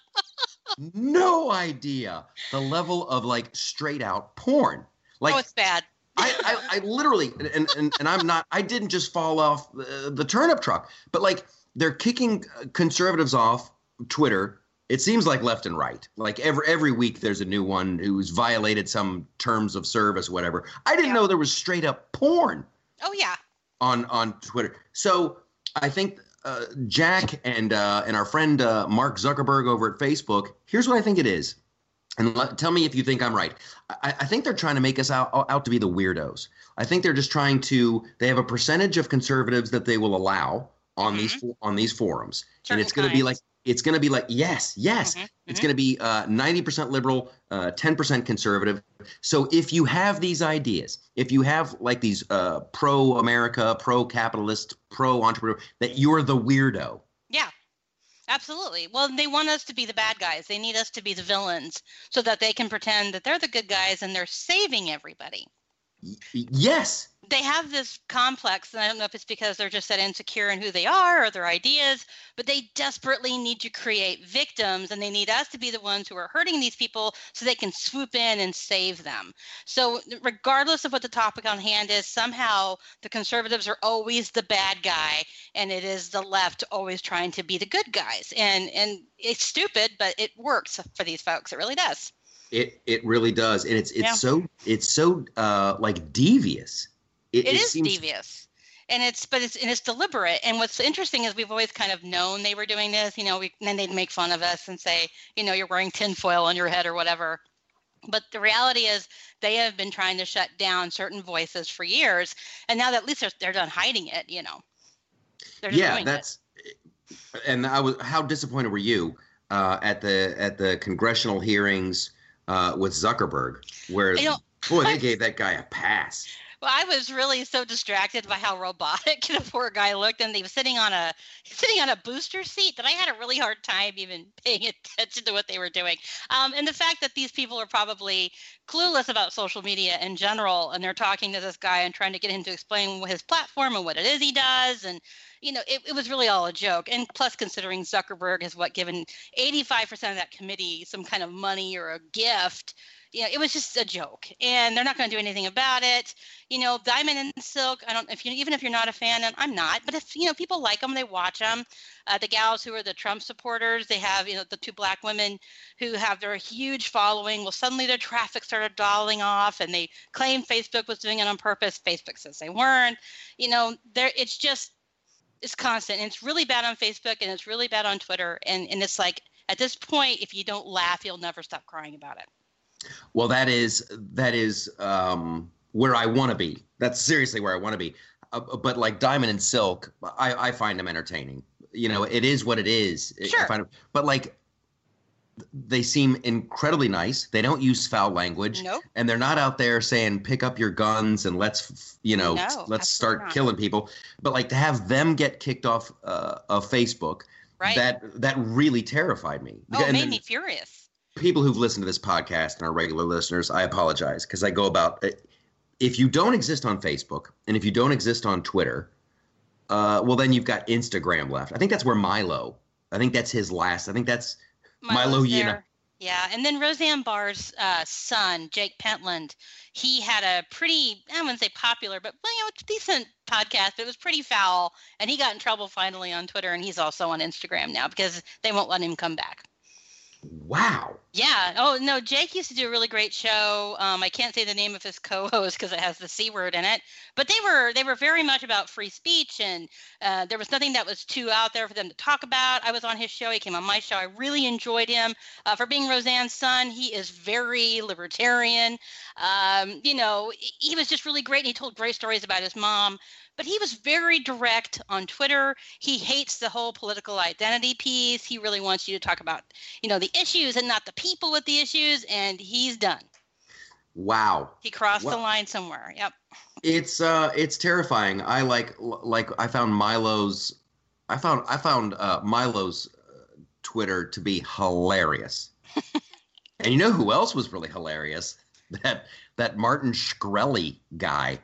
no idea the level of like straight out porn. Like, oh, it's bad. I, I, I literally, and, and, and I'm not, I didn't just fall off the, the turnip truck, but like they're kicking conservatives off Twitter. It seems like left and right. Like every every week there's a new one who's violated some terms of service, whatever. I didn't yeah. know there was straight up porn. Oh, yeah. On, on Twitter. So I think uh, Jack and uh, and our friend uh, Mark Zuckerberg over at Facebook, here's what I think it is. And let, tell me if you think I'm right. I, I think they're trying to make us out, out to be the weirdos. I think they're just trying to – they have a percentage of conservatives that they will allow on mm-hmm. these on these forums. Certain and it's going to be like – it's going to be like, yes, yes. Mm-hmm. It's mm-hmm. going to be uh, ninety percent liberal, uh, ten percent conservative. So if you have these ideas, if you have like these uh, pro-America, pro-capitalist, pro-entrepreneur, that you're the weirdo. Yeah. Absolutely. Well, they want us to be the bad guys. They need us to be the villains so that they can pretend that they're the good guys and they're saving everybody. Y- yes. They have this complex, and I don't know if it's because they're just that insecure in who they are or their ideas, but they desperately need to create victims, and they need us to be the ones who are hurting these people so they can swoop in and save them. So regardless of what the topic on hand is, somehow the conservatives are always the bad guy, and it is the left always trying to be the good guys. And and it's stupid, but it works for these folks. It really does. It it really does, and it's it's Yeah. so it's so uh, like devious. It, it is seems... devious, and it's but it's and it's deliberate. And what's interesting is we've always kind of known they were doing this. You know, we, and then they'd make fun of us and say, you know, you're wearing tinfoil on your head or whatever. But the reality is they have been trying to shut down certain voices for years, and now that at least they're, they're done hiding it. You know, they're just yeah, doing that's. It. And I was how disappointed were you uh, at the at the congressional hearings uh, with Zuckerberg, where You know, boy they gave that guy a pass. Well, I was really so distracted by how robotic the poor guy looked, and he was sitting on a sitting on a booster seat that I had a really hard time even paying attention to what they were doing. Um, and the fact that these people are probably clueless about social media in general, and they're talking to this guy and trying to get him to explain his platform and what it is he does, and you know, it, it was really all a joke. And plus, considering Zuckerberg has what given eighty-five percent of that committee some kind of money or a gift. You know, it was just a joke, and they're not going to do anything about it. You know, Diamond and Silk, I don't, if you, even if you're not a fan, and I'm not, but if, you know, people like them, they watch them. Uh, the gals who are the Trump supporters, they have, you know, the two black women who have their huge following. Well, suddenly their traffic started dialing off, and they claim Facebook was doing it on purpose. Facebook says they weren't. You know, there, it's just, it's constant, and it's really bad on Facebook, and it's really bad on Twitter. And, and it's like, at this point, if you don't laugh, you'll never stop crying about it. Well, that is that is um, where I want to be. That's seriously where I want to be. Uh, but like Diamond and Silk, I, I find them entertaining. You know, it is what it is. Sure. I find them, but like, they seem incredibly nice. They don't use foul language. Nope. And they're not out there saying, pick up your guns and let's, you know, No, let's start not. killing people. But like to have them get kicked off uh, of Facebook, Right. that that really terrified me. Oh, it And made then- me furious. people who've listened to this podcast and are regular listeners, I apologize because I go about it. If you don't exist on Facebook and if you don't exist on Twitter, uh, well, then you've got Instagram left. I think that's where Milo, I think that's his last. I think that's Milo Yiannopoulos. Yeah, and then Roseanne Barr's uh, son, Jake Pentland, he had a pretty, I wouldn't say popular, but well, you know, decent podcast, but it was pretty foul, and he got in trouble finally on Twitter, and he's also on Instagram now because they won't let him come back. Wow. Yeah. Oh, no, Jake used to do a really great show. Um, I can't say the name of his co-host because it has the C word in it, but they were they were very much about free speech, and uh, there was nothing that was too out there for them to talk about. I was on his show. He came on my show. I really enjoyed him. Uh, for being Roseanne's son, he is very libertarian. Um, you know, he was just really great, and he told great stories about his mom. But he was very direct on Twitter. He hates the whole political identity piece. He really wants you to talk about, you know, the issues and not the people with the issues. And he's done. Wow. He crossed well, the line somewhere. Yep. It's uh, it's terrifying. I like like I found Milo's, I found I found uh, Milo's uh, Twitter to be hilarious. And you know who else was really hilarious? That that Martin Shkreli guy.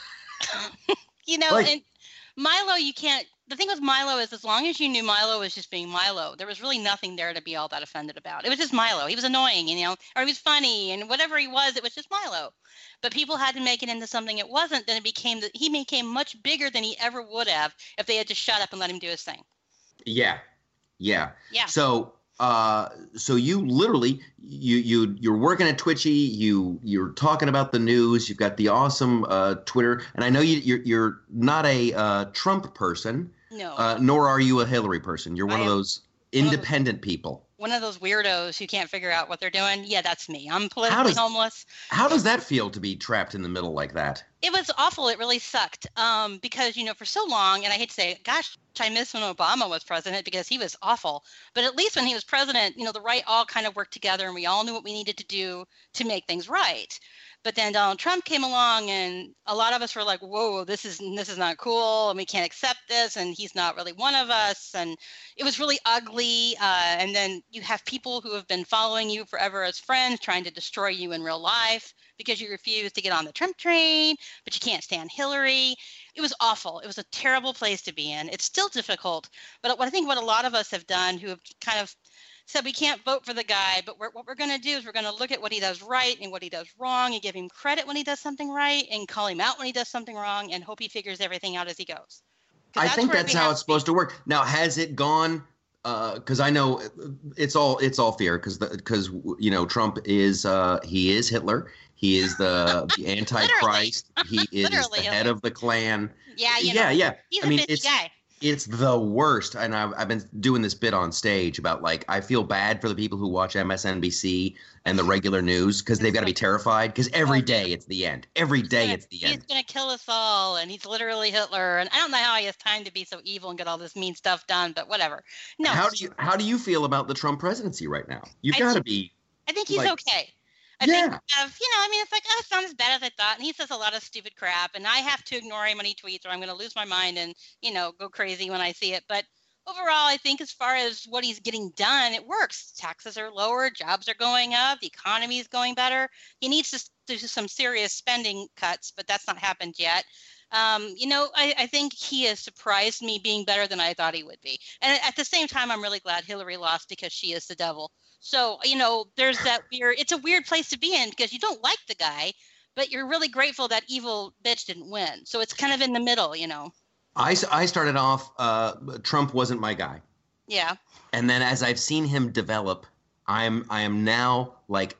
You know, like, and Milo, you can't, the thing with Milo is as long as you knew Milo was just being Milo, there was really nothing there to be all that offended about. It was just Milo. He was annoying, you know, or he was funny, and whatever he was, it was just Milo. But people had to make it into something it wasn't, then it became, that he became much bigger than he ever would have if they had just shut up and let him do his thing. Yeah. Yeah. Yeah. So, uh, so you literally, you, you, you're working at Twitchy, you, you're talking about the news, you've got the awesome, uh, Twitter, and I know you, you're, you're not a, uh, Trump person, no, uh, nor are you a Hillary person. You're one I of am, those independent people. One of those weirdos who can't figure out what they're doing. Yeah, that's me. I'm politically how does, homeless. How does that feel to be trapped in the middle like that? It was awful. It really sucked. Um, because, you know, for so long, and I hate to say it, gosh, I miss when Obama was president because he was awful. But at least when he was president, you know, the right all kind of worked together and we all knew what we needed to do to make things right. But then Donald Trump came along and a lot of us were like, whoa, this is this is not cool and we can't accept this and he's not really one of us. And it was really ugly. Uh, and then you have people who have been following you forever as friends trying to destroy you in real life because you refuse to get on the Trump train, but you can't stand Hillary. It was awful. It was a terrible place to be in. It's still difficult. But what I think what a lot of us have done who have kind of said we can't vote for the guy, but we're, what we're going to do is we're going to look at what he does right and what he does wrong and give him credit when he does something right and call him out when he does something wrong and hope he figures everything out as he goes. I think that's how it's supposed to work. Now, has it gone? Because uh, I know it's all it's all fear because because you know Trump is uh, he is Hitler. He is the, the Antichrist. He is the head of the Klan. Yeah, you yeah, know, yeah. He's I a mean, fishy it's guy. it's the worst. And I've I've been doing this bit on stage about like I feel bad for the people who watch M S N B C and the regular news because they've got to be terrified because every day it's the end. Every day gonna, it's the he's end. He's gonna kill us all, and he's literally Hitler. And I don't know how he has time to be so evil and get all this mean stuff done, but whatever. No. How do you how do you feel about the Trump presidency right now? You've got to be. I think he's like, okay. I yeah. think, uh, you know, I mean, it's like, oh, it's not as bad as I thought. And he says a lot of stupid crap. And I have to ignore him when he tweets or I'm going to lose my mind and, you know, go crazy when I see it. But overall, I think as far as what he's getting done, it works. Taxes are lower. Jobs are going up. The economy is going better. He needs to do some serious spending cuts, but that's not happened yet. Um, you know, I, I think he has surprised me being better than I thought he would be. And at the same time, I'm really glad Hillary lost because she is the devil. So, you know, there's that weird, it's a weird place to be in because you don't like the guy, but you're really grateful that evil bitch didn't win. So it's kind of in the middle, you know. I, I started off, uh, Trump wasn't my guy. Yeah. And then as I've seen him develop, I'm, I am now like,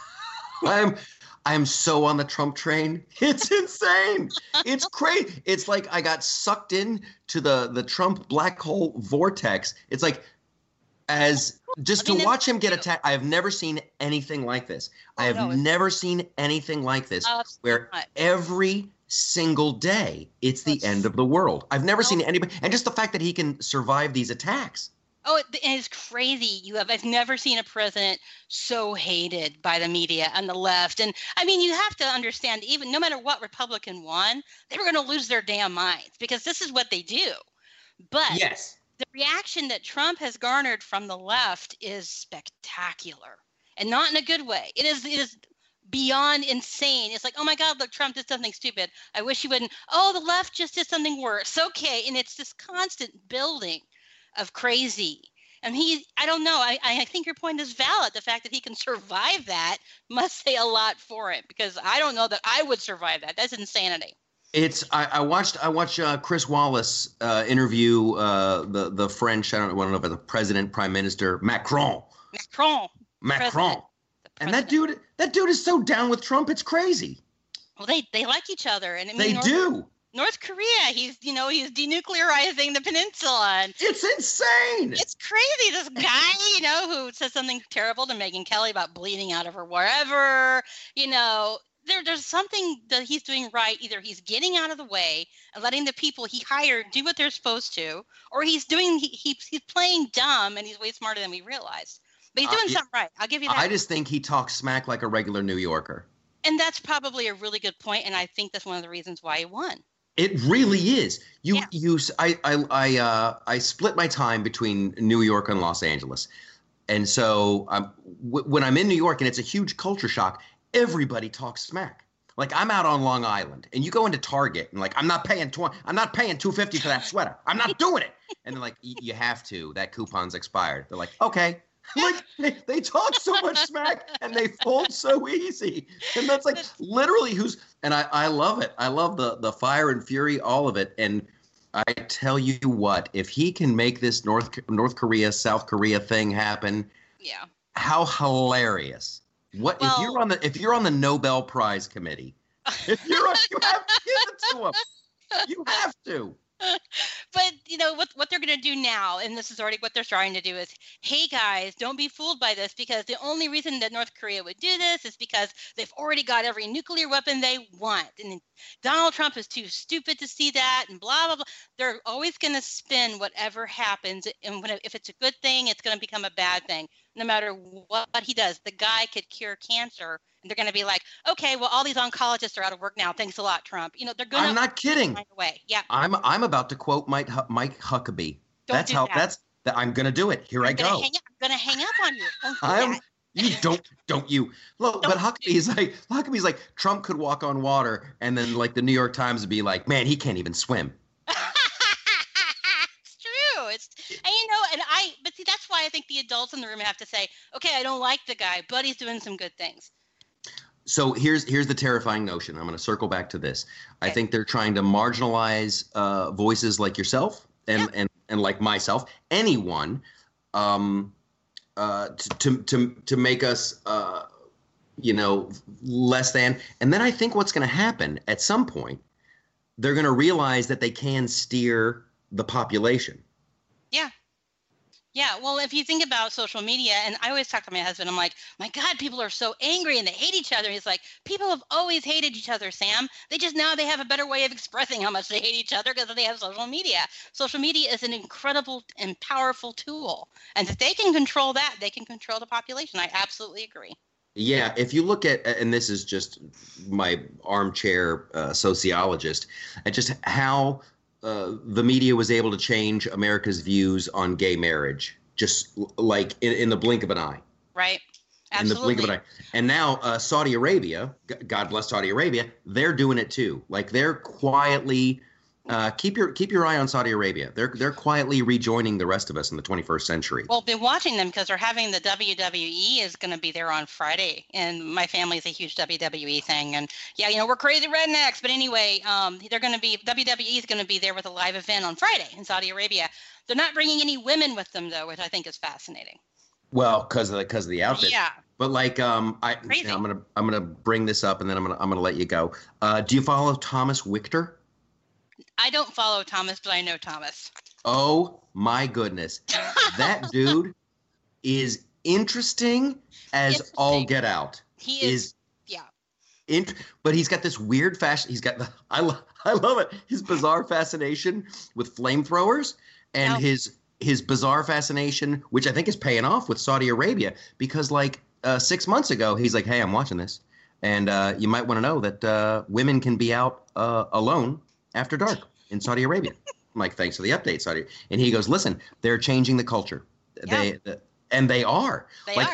I'm, I'm so on the Trump train. It's insane. It's crazy. It's like I got sucked in to the, the Trump black hole vortex. It's like, as just I mean, to watch him get attacked. I have never seen anything like this. Oh, I have no, never seen anything like this where not. every single day it's the That's, end of the world. I've never no. seen anybody. And just the fact that he can survive these attacks. Oh, it, it is crazy. You have, I've never seen a president so hated by the media and the left. And I mean, you have to understand, even no matter what Republican won, they were going to lose their damn minds because this is what they do. But yes. The reaction that Trump has garnered from the left is spectacular and not in a good way. It is, it is beyond insane. It's like, oh my God, look, Trump did something stupid. I wish he wouldn't. Oh, the left just did something worse. Okay. And it's this constant building of crazy. And he, I don't know, I, I think your point is valid. The fact that he can survive that must say a lot for it, because I don't know that I would survive that. That's insanity. It's I, I watched I watched uh, Chris Wallace uh, interview uh, the the French I don't, I don't know if it's the president, prime minister Macron. Macron. Macron. And that dude that dude is so down with Trump, it's crazy. Well, they they like each other, and I mean, they North, do. North Korea, he's you know he's denuclearizing the peninsula. And it's insane. It's crazy. This guy, you know, who says something terrible to Megyn Kelly about bleeding out of her wherever, you know. There, there's something that he's doing right. Either he's getting out of the way and letting the people he hired do what they're supposed to, or he's doing he, he he's playing dumb and he's way smarter than we realized. But he's doing uh, something right. I'll give you that. I just think he talks smack like a regular New Yorker. And that's probably a really good point, and I think that's one of the reasons why he won. It really is. You yeah. you I I I uh I split my time between New York and Los Angeles, and so um, w- when I'm in New York and it's a huge culture shock. Everybody talks smack. Like I'm out on Long Island, and you go into Target, and like I'm not paying twenty, I'm not paying two fifty for that sweater. I'm not doing it. And they're like, you have to. That coupon's expired. They're like, okay. Like they, they talk so much smack, and they fold so easy. And that's like literally who's. And I I love it. I love the the fire and fury, all of it. And I tell you what, if he can make this North North Korea South Korea thing happen, yeah, how hilarious. What well, if you're on the if you're on the Nobel Prize committee? If you're on, you have to give it to them. You have to. But you know what what they're going to do now, and this is already what they're starting to do, is, hey guys, don't be fooled by this, because the only reason that North Korea would do this is because they've already got every nuclear weapon they want, and Donald Trump is too stupid to see that, and blah blah blah. They're always going to spin whatever happens, and when, if it's a good thing, it's going to become a bad thing. No matter what he does, the guy could cure cancer, and they're going to be like, okay, well, all these oncologists are out of work now. Thanks a lot, Trump. You know, they're going to. I'm not kidding. Find a way. Yeah. I'm I'm about to quote Mike Mike Huckabee. Don't that's do how. that. That's that. I'm going to do it. Here I'm I go. Hang, I'm going to hang up on you. Don't do I'm. that. You don't don't you look, but Huckabee's like Huckabee's like Trump could walk on water, and then like the New York Times would be like, man, he can't even swim. It's, and you know, and I, but see, that's why I think the adults in the room have to say, okay, I don't like the guy, but he's doing some good things. So here's here's the terrifying notion. I'm going to circle back to this. Okay. I think they're trying to marginalize uh, voices like yourself and, yeah. and, and like myself, anyone, um, uh, to, to, to make us, uh, you know, less than. And then I think what's going to happen at some point, they're going to realize that they can steer the population. Yeah. Yeah. Well, if you think about social media, and I always talk to my husband, I'm like, my God, people are so angry and they hate each other. He's like, people have always hated each other, Sam. They just now they have a better way of expressing how much they hate each other because they have social media. Social media is an incredible and powerful tool. And if they can control that, they can control the population. I absolutely agree. Yeah. If you look at, and this is just my armchair uh, sociologist, at just how Uh, the media was able to change America's views on gay marriage, just like in, in the blink of an eye. Right. Absolutely. In the blink of an eye. And now uh, Saudi Arabia, God bless Saudi Arabia, they're doing it too. Like they're quietly, uh, keep your keep your eye on Saudi Arabia. They're they're quietly rejoining the rest of us in the twenty-first century. Well, been watching them because they're having the W W E is going to be there on Friday, and my family's a huge W W E thing. And yeah, you know, we're crazy rednecks, but anyway, um, they're going to be W W E is going to be there with a live event on Friday in Saudi Arabia. They're not bringing any women with them though, which I think is fascinating. Well, because of the because of the outfit. Yeah. But like, um, I you know, I'm gonna I'm gonna bring this up, and then I'm gonna I'm gonna let you go. Uh, do you follow Thomas Wichter? I don't follow Thomas, but I know Thomas. Oh my goodness. That dude is interesting as interesting. all get out. He is, is yeah. In, but he's got this weird fashion. He's got the, I, lo- I love it. His bizarre fascination with flamethrowers and no. his, his bizarre fascination, which I think is paying off with Saudi Arabia, because like uh, six months ago, he's like, hey, I'm watching this. And uh, you might want to know that uh, women can be out uh, alone after dark in Saudi Arabia. I'm like, thanks for the update, Saudi. And he goes, listen, they're changing the culture. Yeah. They, and they are. They like are. A,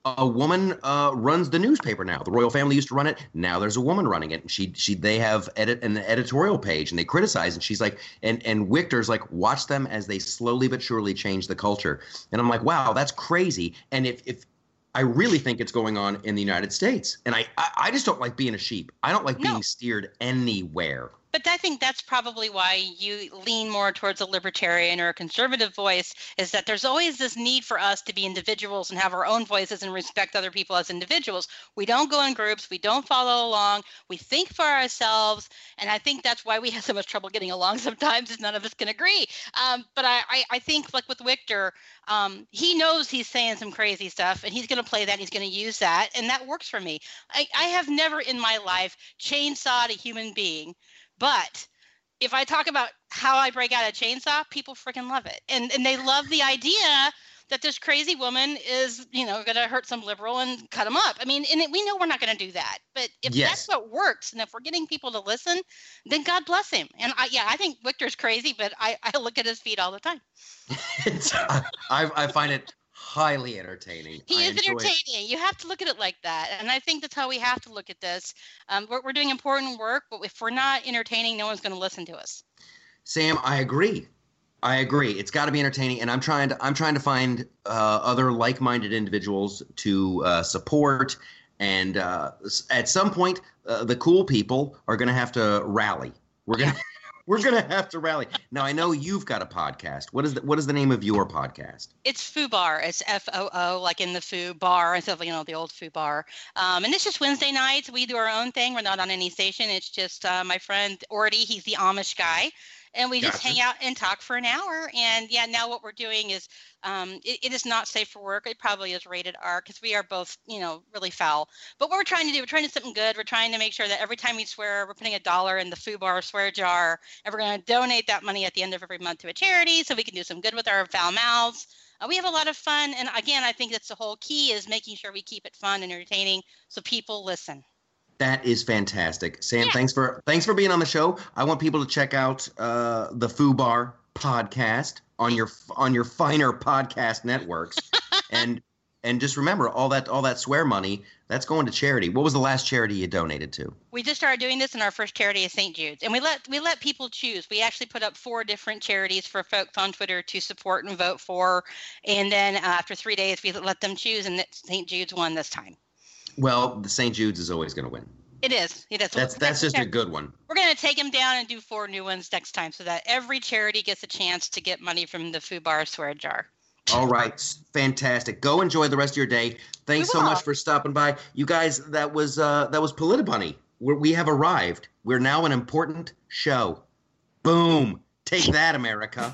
a woman uh, runs the newspaper now. The royal family used to run it. Now there's a woman running it. And she she they have edit an editorial page and they criticize. And she's like, and and Wictor's like, watch them as they slowly but surely change the culture. And I'm like, wow, that's crazy. And if if I really think it's going on in the United States, and I I, I just don't like being a sheep. I don't like No. being steered anywhere. But I think that's probably why you lean more towards a libertarian or a conservative voice, is that there's always this need for us to be individuals and have our own voices and respect other people as individuals. We don't go in groups. We don't follow along. We think for ourselves. And I think that's why we have so much trouble getting along sometimes, is none of us can agree. Um, but I, I, I think, like with Wictor, um, he knows he's saying some crazy stuff, and he's going to play that. And he's going to use that. And that works for me. I, I have never in my life chainsawed a human being. But if I talk about how I break out a chainsaw, people freaking love it. And and they love the idea that this crazy woman is, you know, going to hurt some liberal and cut him up. I mean, and it, we know we're not going to do that. But if Yes. that's what works, and if we're getting people to listen, then God bless him. And I, yeah, I think Wictor's crazy, but I, I look at his feed all the time. It's, I, I find it highly entertaining. He I is enjoy it. entertaining. You have to look at it like that. And I think that's how we have to look at this. Um, we're, we're doing important work, but if we're not entertaining, no one's going to listen to us. Sam, I agree. I agree. It's got to be entertaining, and I'm trying to I'm trying to find uh, other like-minded individuals to uh, support. And uh, s- at some point, uh, the cool people are going to have to rally. We're gonna we're gonna have to rally. Now, I know you've got a podcast. What is the, what is the name of your podcast? It's Foo Bar. It's F O O, like in the Foo Bar, instead of, you know, the old Foo Bar. Um, and it's just Wednesday nights. We do our own thing. We're not on any station. It's just uh, my friend Ordy. He's the Amish guy. And we just Gotcha. hang out and talk for an hour. And yeah, now what we're doing is um, it, it is not safe for work. It probably is rated R because we are both, you know, really foul. But what we're trying to do, we're trying to do something good. We're trying to make sure that every time we swear, we're putting a dollar in the Foo Bar swear jar. And we're going to donate that money at the end of every month to a charity so we can do some good with our foul mouths. Uh, we have a lot of fun. And again, I think that's the whole key, is making sure we keep it fun and entertaining so people listen. That is fantastic, Sam. Yeah. Thanks for thanks for being on the show. I want people to check out uh, the Foo Bar podcast on your on your finer podcast networks, and and just remember all that all that swear money that's going to charity. What was the last charity you donated to? We just started doing this, and our first charity is Saint Jude's, and we let we let people choose. We actually put up four different charities for folks on Twitter to support and vote for, and then uh, after three days, we let them choose, and Saint Jude's won this time. Well, the Saint Jude's is always going to win. It is. It is. That's that's just a good one. We're going to take them down and do four new ones next time, so that every charity gets a chance to get money from the Foo Bar swear jar. All right, fantastic. Go enjoy the rest of your day. Thanks We so will. much for stopping by, you guys. That was uh, that was Politibunny. We're, we have arrived. We're now an important show. Boom! Take that, America.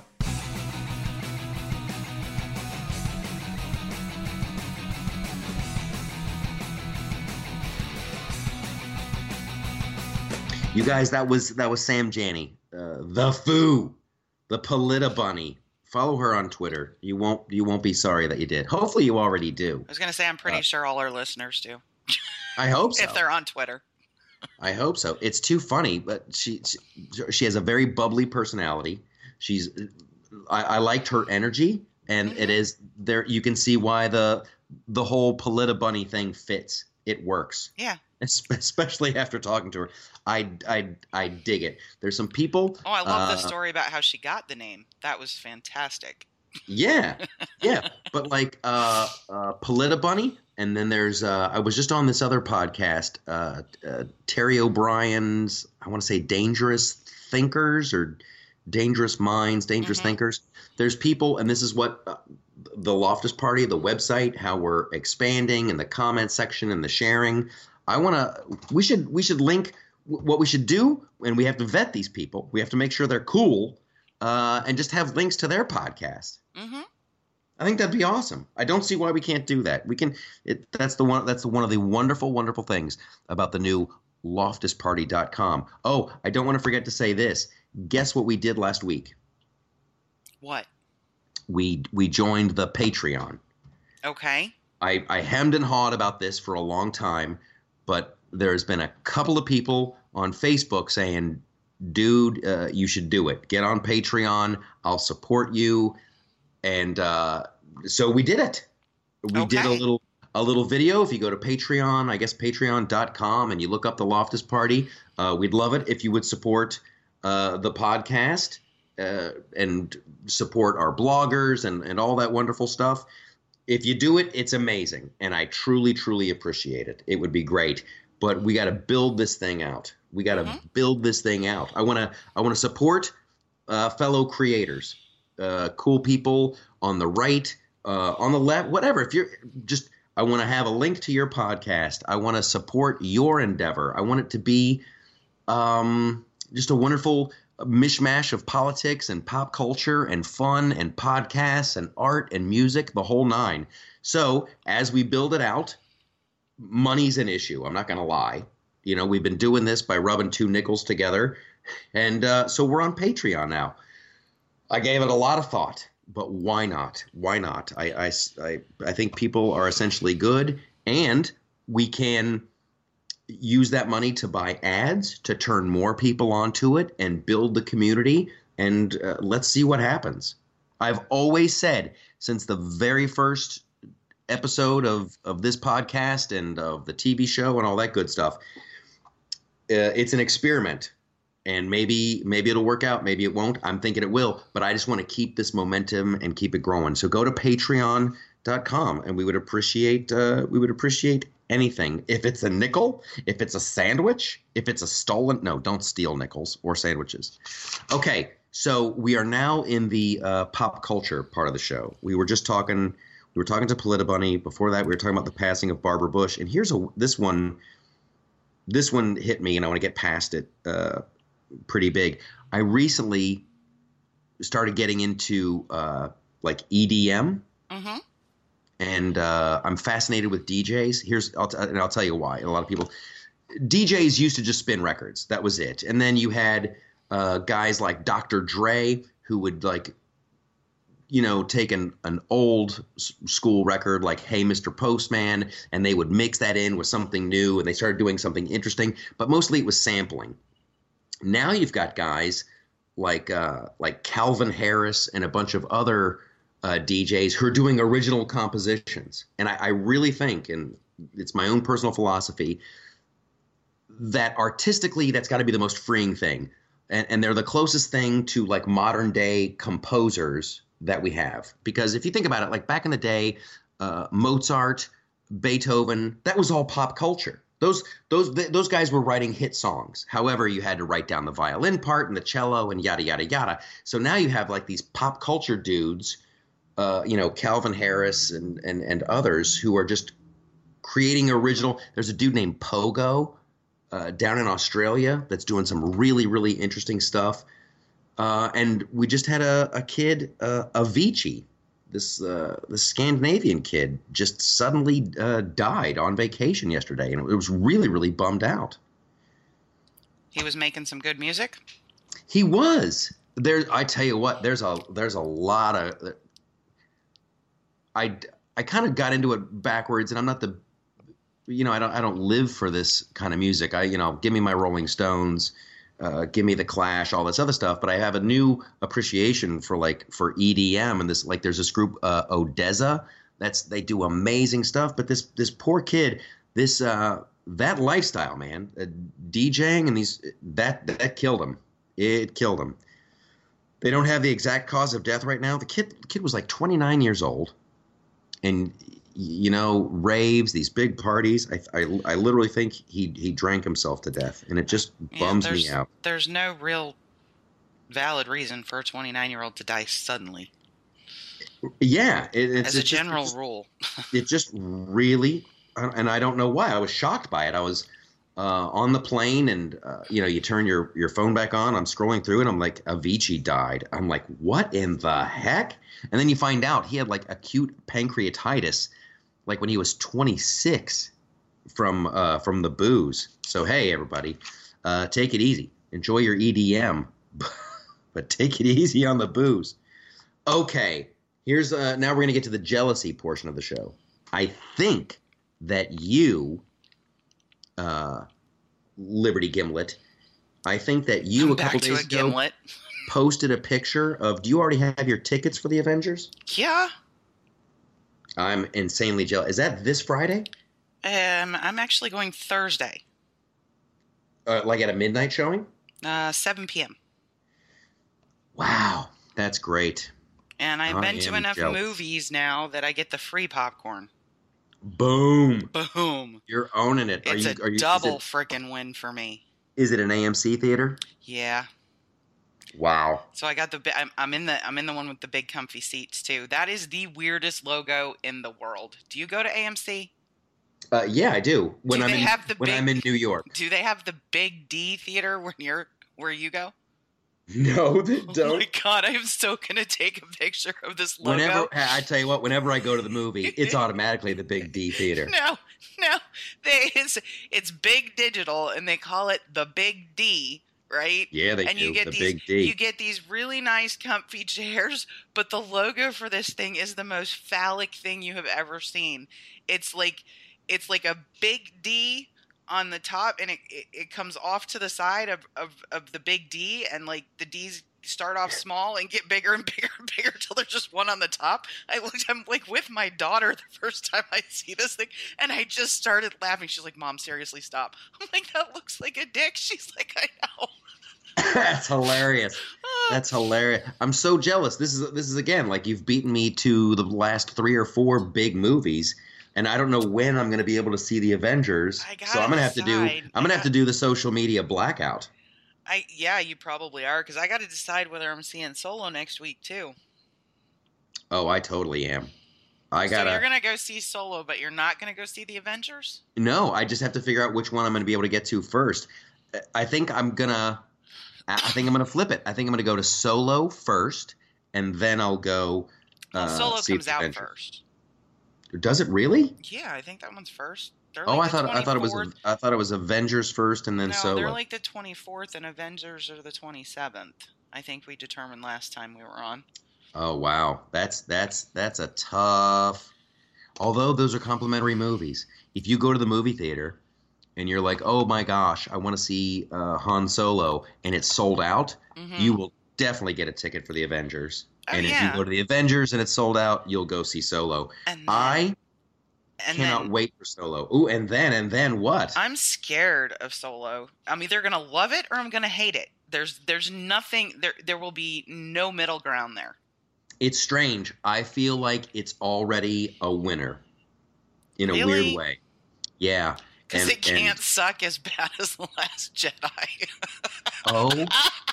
You guys, that was that was Sam Janney, uh, the Foo, the Politibunny. Follow her on Twitter. You won't you won't be sorry that you did. Hopefully, you already do. I was going to say, I'm pretty Uh, sure all our listeners do, I hope so. if they're on Twitter. I hope so. It's too funny, but she she, she has a very bubbly personality. She's I, I liked her energy, and Mhm. it is there. You can see why the the whole Politibunny thing fits. It works. Yeah. Es- Especially after talking to her, I, I, I dig it. There's some people. Oh, I love the uh, story about how she got the name. That was fantastic. Yeah, yeah. But like uh, uh, Politibunny, and then there's uh, I was just on this other podcast, uh, uh, Terry O'Brien's. I want to say Dangerous Thinkers or Dangerous Minds, Dangerous Mhm. Thinkers. There's people, and this is what uh, the Loftus Party, the website, how we're expanding, and the comment section and the sharing. I want to. We should. We should link w- what we should do, and we have to vet these people. We have to make sure they're cool, uh, and just have links to their podcast. Mm-hmm. I think that'd be awesome. I don't see why we can't do that. We can. It, that's the one. That's the, one of the wonderful, wonderful things about the new loftus party dot com. Oh, I don't want to forget to say this. Guess what we did last week? What? We we joined the Patreon. Okay. I, I hemmed and hawed about this for a long time, but there's been a couple of people on Facebook saying, dude, uh, you should do it. Get on Patreon. I'll support you. And uh, so we did it. We did a Okay. little a little video. If you go to Patreon, I guess patreon dot com, and you look up the Loftus Party, uh, we'd love it if you would support uh, the podcast uh, and support our bloggers and, and all that wonderful stuff. If you do it, it's amazing, and I truly, truly appreciate it. It would be great, but we got to build this thing out. We got to mm-hmm. build this thing out. I want to I want to support uh, fellow creators, uh, cool people on the right, uh, on the left, whatever. If you're just – I want to have a link to your podcast. I want to support your endeavor. I want it to be um, just a wonderful mishmash of politics and pop culture and fun and podcasts and art and music, the whole nine. So as we build it out, money's an issue. I'm not going to lie. You know, we've been doing this by rubbing two nickels together. And uh, so we're on Patreon now. I gave it a lot of thought. But why not? Why not? I, I, I, I think people are essentially good, and we can use that money to buy ads, to turn more people onto it and build the community, and uh, let's see what happens. I've always said since the very first episode of, of this podcast and of the T V show and all that good stuff, uh, it's an experiment. And maybe maybe it'll work out. Maybe it won't. I'm thinking it will. But I just want to keep this momentum and keep it growing. So go to patreon dot com, and we would appreciate uh, we would appreciate anything. If it's a nickel, if it's a sandwich, if it's a stolen – no, don't steal nickels or sandwiches. Okay, so we are now in the uh, pop culture part of the show. We were just talking – we were talking to Politibunny. Before that, we were talking about the passing of Barbara Bush. And here's a this one – this one hit me, and I want to get past it uh, – pretty big. I recently started getting into uh, like E D M, mm-hmm. and uh, I'm fascinated with D Js. Here's I'll t- and I'll tell you why. A lot of people, D Js used to just spin records. That was it. And then you had uh, guys like Doctor Dre who would like, you know, take an an old school record like Hey Mister Postman, and they would mix that in with something new, and they started doing something interesting. But mostly it was sampling. Now you've got guys like uh, like Calvin Harris and a bunch of other uh, D Js who are doing original compositions. And I, I really think, and it's my own personal philosophy, that artistically that's got to be the most freeing thing. And, and they're the closest thing to like modern day composers that we have. Because if you think about it, like back in the day, uh, Mozart, Beethoven, that was all pop culture. Those those those guys were writing hit songs. However, you had to write down the violin part and the cello and yada, yada, yada. So now you have like these pop culture dudes, uh, you know, Calvin Harris and, and, and others who are just creating original. There's a dude named Pogo uh, down in Australia that's doing some really, really interesting stuff. Uh, and we just had a, a kid, uh, Avicii. This uh, this Scandinavian kid just suddenly uh, died on vacation yesterday, and it was really, really bummed out. He was making some good music? He was. There, I tell you what, there's a there's a lot of. I I kind of got into it backwards, and I'm not the, you know, I don't I don't live for this kind of music. I you know, give me my Rolling Stones. Uh, give me the Clash, all this other stuff, but I have a new appreciation for like for E D M and this like there's this group uh, Odessa that's they do amazing stuff, but this this poor kid, this uh, that lifestyle, man, uh, DJing and these that that killed him. It killed him. They don't have the exact cause of death right now. The kid the kid was like twenty-nine years old, and you know, raves, these big parties. I, I, I literally think he he drank himself to death, and it just bums yeah, me out. There's no real valid reason for a twenty-nine-year-old to die suddenly. Yeah. It, it's, As a it's general just, rule. It just really, and I don't know why. I was shocked by it. I was uh, on the plane, and, uh, you know, you turn your, your phone back on. I'm scrolling through it. I'm like, Avicii died. I'm like, what in the heck? And then you find out he had, like, acute pancreatitis like when he was twenty-six from uh, from the booze. So, hey, everybody, uh, take it easy. Enjoy your E D M, but take it easy on the booze. Okay, here's uh, now we're going to get to the jealousy portion of the show. I think that you, uh, Liberty Gimlet, I think that you I'm a couple back days to a ago gimlet. posted a picture of – do you already have your tickets for the Avengers? Yeah. I'm insanely jealous. Is that this Friday? Um, I'm actually going Thursday, Uh, like at a midnight showing? uh, seven p.m. Wow, that's great. And I've I been to am enough jealous. movies now that I get the free popcorn. Boom. Boom. You're owning it. Are It's you, a are you, double is frickin' win for me. it, is it an A M C theater? Yeah. Wow. So I got the bi- I'm, I'm in the I'm in the one with the big comfy seats too. That is the weirdest logo in the world. Do you go to A M C? Uh, yeah, I do. When Do I'm they in have the when big- I'm in New York. Do they have the Big D theater where you're where you go? No, they Oh don't. my god, I am so gonna take a picture of this logo. Whenever I tell you what, whenever I go to the movie, it's automatically the Big D theater. No, no, they, it's it's big digital, and they call it the Big D, right? Yeah, they and do. you get The these, Big D. you get these really nice, comfy chairs, but the logo for this thing is the most phallic thing you have ever seen. It's like, it's like a big D on the top, and it, it, it comes off to the side of, of, of the big D, and like the D's start off small and get bigger and bigger and bigger until there's just one on the top. I looked, I'm like with my daughter the first time I see this thing, and I just started laughing. She's like, "Mom, seriously, stop." I'm like, "That looks like a dick." She's like, "I know." That's hilarious. That's hilarious. I'm so jealous. This is this is again like you've beaten me to the last three or four big movies, and I don't know when I'm going to be able to see the Avengers. I So I'm going to have to do decide. I'm going to I have to do the social media blackout. I yeah, you probably are, because I got to decide whether I'm seeing Solo next week too. Oh, I totally am. I So gotta. you're gonna go see Solo, but you're not gonna go see the Avengers? No, I just have to figure out which one I'm going to be able to get to first. I think I'm gonna. I think I'm gonna flip it. I think I'm gonna go to Solo first, and then I'll go. Well, uh, Solo see comes out Avengers. first. Does it really? Yeah, I think that one's first. They're Oh, like I the thought I thought it was twenty-fourth. I thought it was Avengers first and then No, Solo. they're like the twenty-fourth, and Avengers are the twenty-seventh. I think we determined last time we were on. Oh wow, that's that's that's a tough. Although those are complimentary movies, if you go to the movie theater and you're like, oh my gosh, I want to see uh, Han Solo, and it's sold out, Mhm. you will definitely get a ticket for the Avengers. Oh, and if yeah. you go to the Avengers and it's sold out, you'll go see Solo. And then, I and cannot then wait for Solo. Ooh, and then and then what? I'm scared of Solo. I'm either gonna love it or I'm gonna hate it. There's there's nothing there. There will be no middle ground there. It's strange. I feel like it's already a winner in a Really? weird way. Yeah. Because And- it can't and- suck as bad as The Last Jedi. Oh.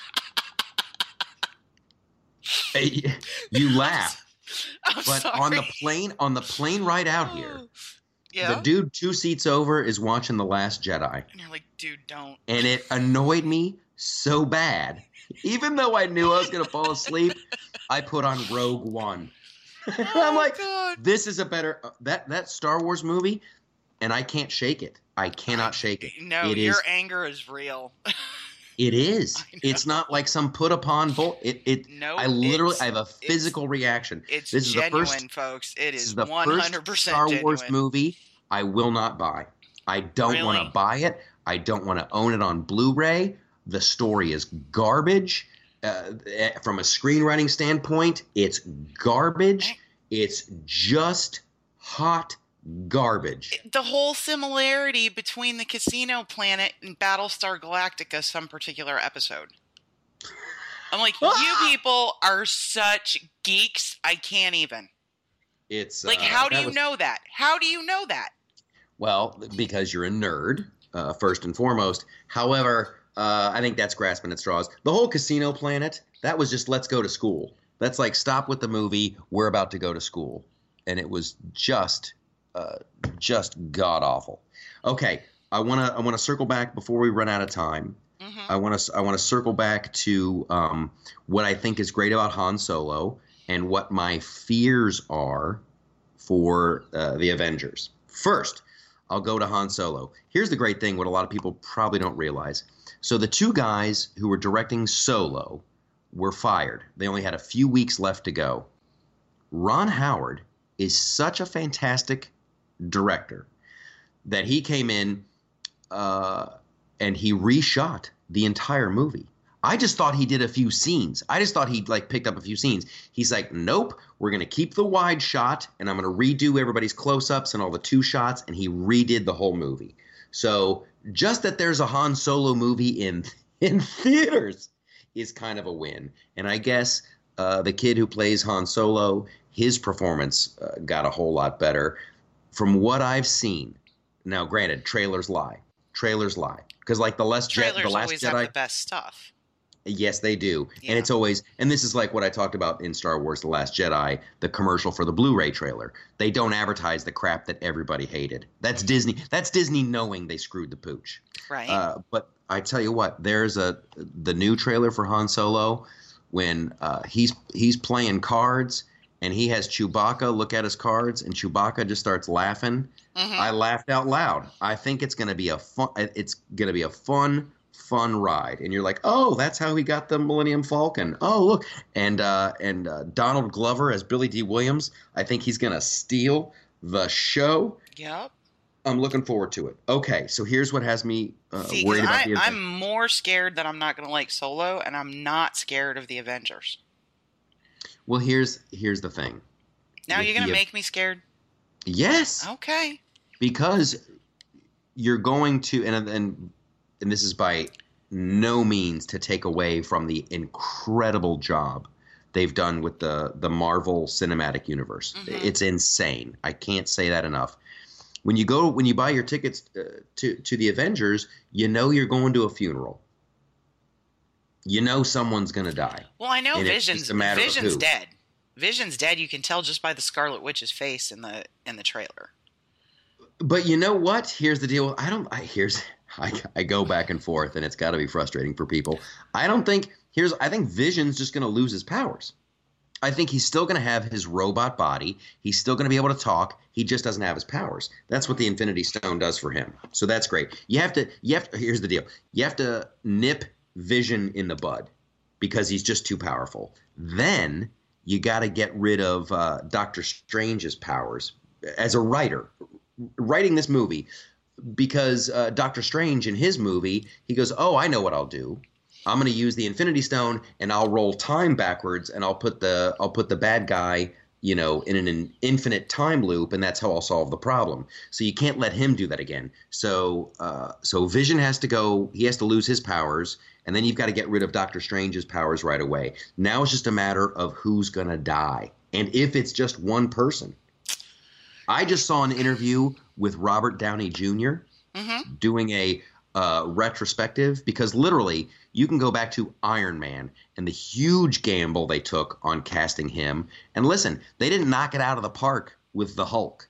Hey, you laugh. I'm But sorry. on the plane on the plane ride out here, yeah. the dude two seats over is watching The Last Jedi. and you're like, dude, don't. And it annoyed me so bad. Even though I knew I was gonna fall asleep, I put on Rogue One. I'm Oh, like, God. this is a better uh, that that Star Wars movie, and I can't shake it. I cannot shake it. No, It your is. anger is real. It is. I know. It's not like some put upon bull. It. It. No, I literally. it's, I have a physical reaction. it's this is the genuine, first- folks. It This is is the one hundred first percent Star genuine. Wars movie I will not buy. I don't want Really? to buy it. I don't want to own it on Blu-ray. The story is garbage. Uh, eh, from a screenwriting standpoint, it's garbage. It's just hot garbage. The whole similarity between the Casino Planet and Battlestar Galactica, some particular episode. I'm like, you Ah! people are such geeks. I can't even. It's Like, uh, how do that you was- know that? How do you know that? Well, because you're a nerd, uh, first and foremost. However, uh, I think that's grasping at straws. The whole Casino Planet, that was just let's go to school. That's like stop with the movie. We're about to go to school, and it was just, uh, just god awful. Okay, I wanna I wanna circle back before we run out of time. hmm I want to I want to circle back to um, what I think is great about Han Solo and what my fears are for uh, the Avengers. First, I'll go to Han Solo. Here's the great thing: what a lot of people probably don't realize. So the two guys who were directing Solo were fired. They only had a few weeks left to go. Ron Howard is such a fantastic director that he came in uh, and he reshot the entire movie. I just thought he did a few scenes. I just thought he like picked up a few scenes. He's like, nope, we're going to keep the wide shot, and I'm going to redo everybody's close-ups and all the two shots, and he redid the whole movie. So just that there's a Han Solo movie in in theaters is kind of a win. And I guess uh, the kid who plays Han Solo, his performance uh, got a whole lot better. From what I've seen, now granted, trailers lie. Trailers lie. Because like the last Trailers Je- the last always Jedi, have the best stuff. Yes, they do. Yeah. And it's always, and this is like what I talked about in Star Wars The Last Jedi, the commercial for the Blu-ray trailer. They don't advertise the crap that everybody hated. That's Disney. That's Disney knowing they screwed the pooch. Right. Uh, but I tell you what, there's a the new trailer for Han Solo when uh, he's he's playing cards and he has Chewbacca look at his cards and Chewbacca just starts laughing. Mm-hmm. I laughed out loud. I think it's going to be a fun. It's going to be a fun. fun ride, and you're like, oh, that's how he got the Millennium Falcon. Oh, look, and uh, and uh, Donald Glover as Billy D. Williams. I think he's gonna steal the show. Yep. I'm looking forward to it. Okay, so here's what has me uh, See, worried about I, the I'm more scared that I'm not gonna like Solo, and I'm not scared of the Avengers. Well, here's here's the thing. Now With you're gonna the, make me scared. Yes. Okay. Because you're going to, and and and this is by no means to take away from the incredible job they've done with the the Marvel Cinematic Universe. Mm-hmm. It's insane. I can't say that enough. When you go, when you buy your tickets uh, to to the Avengers, you know you're going to a funeral. You know someone's going to die. Well, I know and Vision's Vision's Vision's dead. Vision's dead. You can tell just by the Scarlet Witch's face in the in the trailer. But you know what? Here's the deal. I don't. I here's. I, I go back and forth, and it's got to be frustrating for people. I don't think here's. I think Vision's just going to lose his powers. I think he's still going to have his robot body. He's still going to be able to talk. He just doesn't have his powers. That's what the Infinity Stone does for him. So that's great. You have to. You have to. Here's the deal. You have to nip Vision in the bud because he's just too powerful. Then you got to get rid of uh, Doctor Strange's powers as a writer. Writing this movie, because uh, Doctor Strange in his movie, he goes, oh, I know what I'll do. I'm going to use the Infinity Stone and I'll roll time backwards and I'll put the I'll put the bad guy, you know, in an infinite time loop, and that's how I'll solve the problem. So you can't let him do that again. So uh, so Vision has to go. He has to lose his powers, and then you've got to get rid of Doctor Strange's powers right away. Now it's just a matter of who's going to die, and if it's just one person. I just saw an interview with Robert Downey Junior Mm-hmm. doing a uh, retrospective, because literally you can go back to Iron Man and the huge gamble they took on casting him. And listen, they didn't knock it out of the park with the Hulk.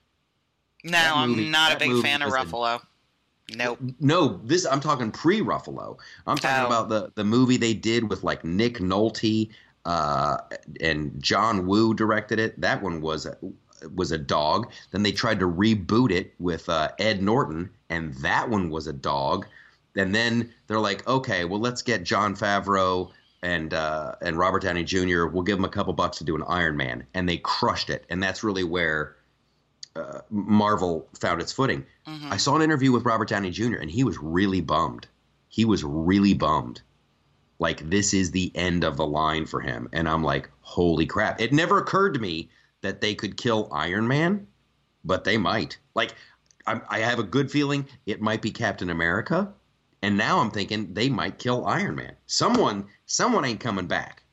No, movie, I'm not a big fan of Ruffalo. A, nope. No, this I'm talking pre-Ruffalo. I'm talking oh. about the, the movie they did with like Nick Nolte uh, and John Woo directed it. That one was a, was a dog. Then they tried to reboot it with uh, Ed Norton, and that one was a dog. And then they're like, okay, well, let's get Jon Favreau and uh, and Robert Downey Junior We'll give them a couple bucks to do an Iron Man, and they crushed it. And that's really where uh, Marvel found its footing. Mm-hmm. I saw an interview with Robert Downey Junior, and he was really bummed. He was really bummed. Like, this is the end of the line for him. And I'm like, holy crap. It never occurred to me that they could kill Iron Man, but they might. Like, I, I have a good feeling it might be Captain America, and now I'm thinking they might kill Iron Man. Someone, someone ain't coming back,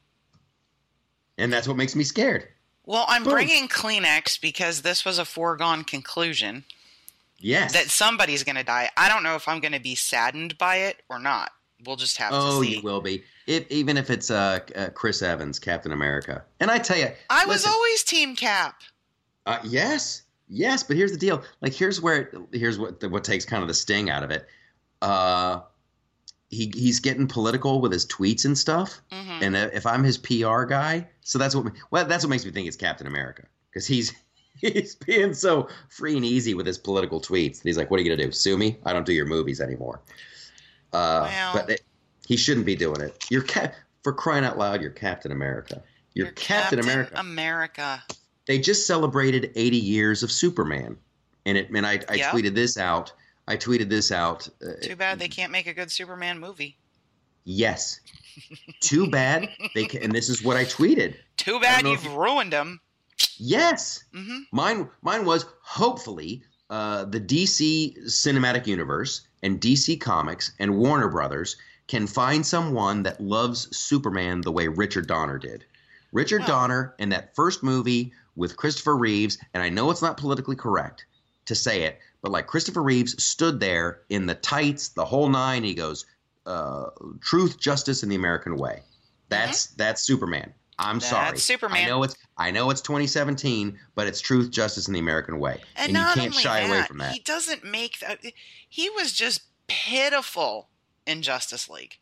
and that's what makes me scared. Well, I'm Boom. bringing Kleenex because this was a foregone conclusion. Yes, that somebody's going to die. I don't know if I'm going to be saddened by it or not. We'll just have oh, to see. Oh, you will be. If, even if it's uh, uh, Chris Evans, Captain America. And I tell you, I listen, was always Team Cap. Uh, yes, yes, but here's the deal. Like, here's where it, here's what what takes kind of the sting out of it. Uh, he he's getting political with his tweets and stuff. Mm-hmm. And if I'm his P R guy, so that's what well that's what makes me think it's Captain America, because he's he's being so free and easy with his political tweets. He's like, "What are you gonna do? Sue me? I don't do your movies anymore." Uh, well, but it, he shouldn't be doing it. You're cap for crying out loud. You're Captain America. You're, you're Captain, Captain America. America. They just celebrated eighty years of Superman, and it. And I, I yep. tweeted this out. I tweeted this out. Uh, Too bad they can't make a good Superman movie. Yes. Too bad they can, and this is what I tweeted. Too bad you've you, ruined them. Yes. Mm-hmm. Mine mine was hopefully uh, the D C Cinematic Universe and D C Comics and Warner Brothers can find someone that loves Superman the way Richard Donner did. Richard wow. Donner in that first movie with Christopher Reeves, and I know it's not politically correct to say it, but like Christopher Reeves stood there in the tights, the whole nine, he goes, uh, truth, justice, and the American way. That's mm-hmm. that's Superman. I'm that's sorry. Superman. I know it's I know it's twenty seventeen, but it's truth, justice, and the American way. And, and not you can't only shy that, away from that. He doesn't make that. He was just pitiful in Justice League.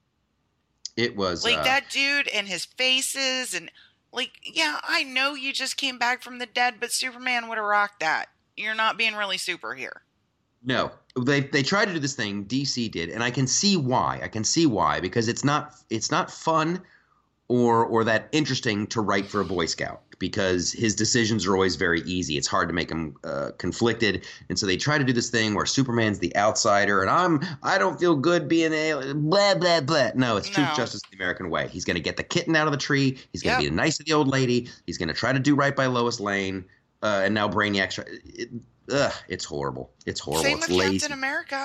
It was like uh, that dude and his faces and like, yeah, I know you just came back from the dead, but Superman would have rocked that. You're not being really super here. No, they they tried to do this thing. D C did, and I can see why. I can see why because it's not it's not fun or or that interesting to write for a Boy Scout because his decisions are always very easy. It's hard to make him uh, conflicted, and so they try to do this thing where Superman's the outsider, and I'm I don't feel good being a blah blah blah. No, it's truth, no. justice, the American way. He's going to get the kitten out of the tree. He's going to yep. be nice to the old lady. He's going to try to do right by Lois Lane, uh, and now Brainiac. It, ugh, it's horrible. It's horrible. Same it's with lazy. Captain America.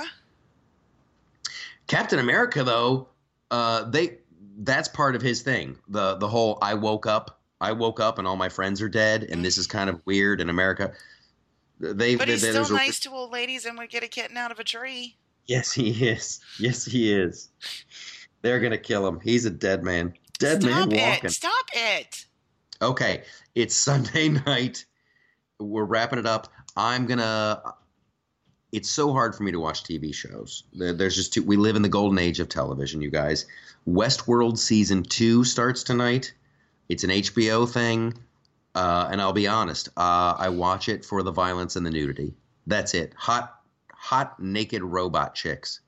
Captain America, though, uh, they. That's part of his thing. The the whole I woke up, I woke up and all my friends are dead, and this is kind of weird in America. They, but they, he's they, still a, nice to old ladies and would get a kitten out of a tree. Yes, he is. Yes, he is. They're gonna kill him. He's a dead man. Dead Stop man it. walking. Stop it. Okay, it's Sunday night. We're wrapping it up. I'm gonna. It's so hard for me to watch T V shows. There's just too. We live in the golden age of television, you guys. Westworld season two starts tonight. It's an H B O thing, uh, and I'll be honest. Uh, I watch it for the violence and the nudity. That's it. Hot, hot, naked robot chicks.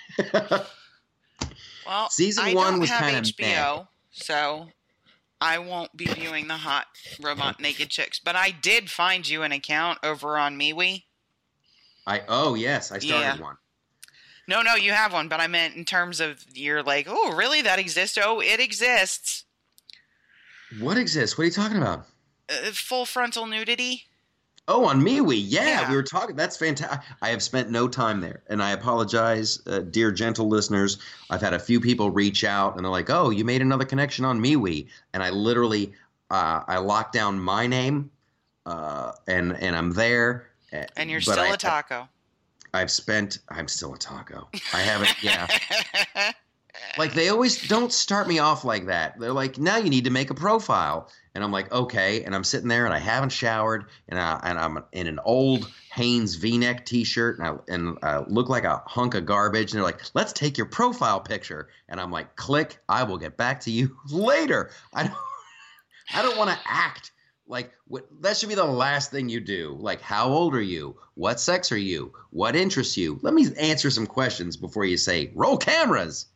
Well, season I one don't was have kind of H B O, so I won't be viewing the hot robot naked chicks. But I did find you an account over on MeWe. I oh yes, I started yeah. one. No, no, you have one, but I meant in terms of you're like, oh, really? That exists? Oh, it exists. What exists? What are you talking about? Uh, full frontal nudity. Oh, on MeWe. Yeah, yeah, we were talking. That's fantastic. I have spent no time there, and I apologize, uh, dear gentle listeners. I've had a few people reach out, and they're like, "Oh, you made another connection on MeWe," and I literally, uh, I locked down my name, uh, and and I'm there. And you're but still I, a taco. I've spent. I'm still a taco. I haven't. Yeah. Like they always don't start me off like that. They're like, now you need to make a profile, and I'm like, okay. And I'm sitting there, and I haven't showered, and I and I'm in an old Hanes V-neck T-shirt, and I and I look like a hunk of garbage. And they're like, let's take your profile picture, and I'm like, click. I will get back to you later. I don't. I don't want to act. Like, what, that should be the last thing you do. Like, how old are you? What sex are you? What interests you? Let me answer some questions before you say, roll cameras.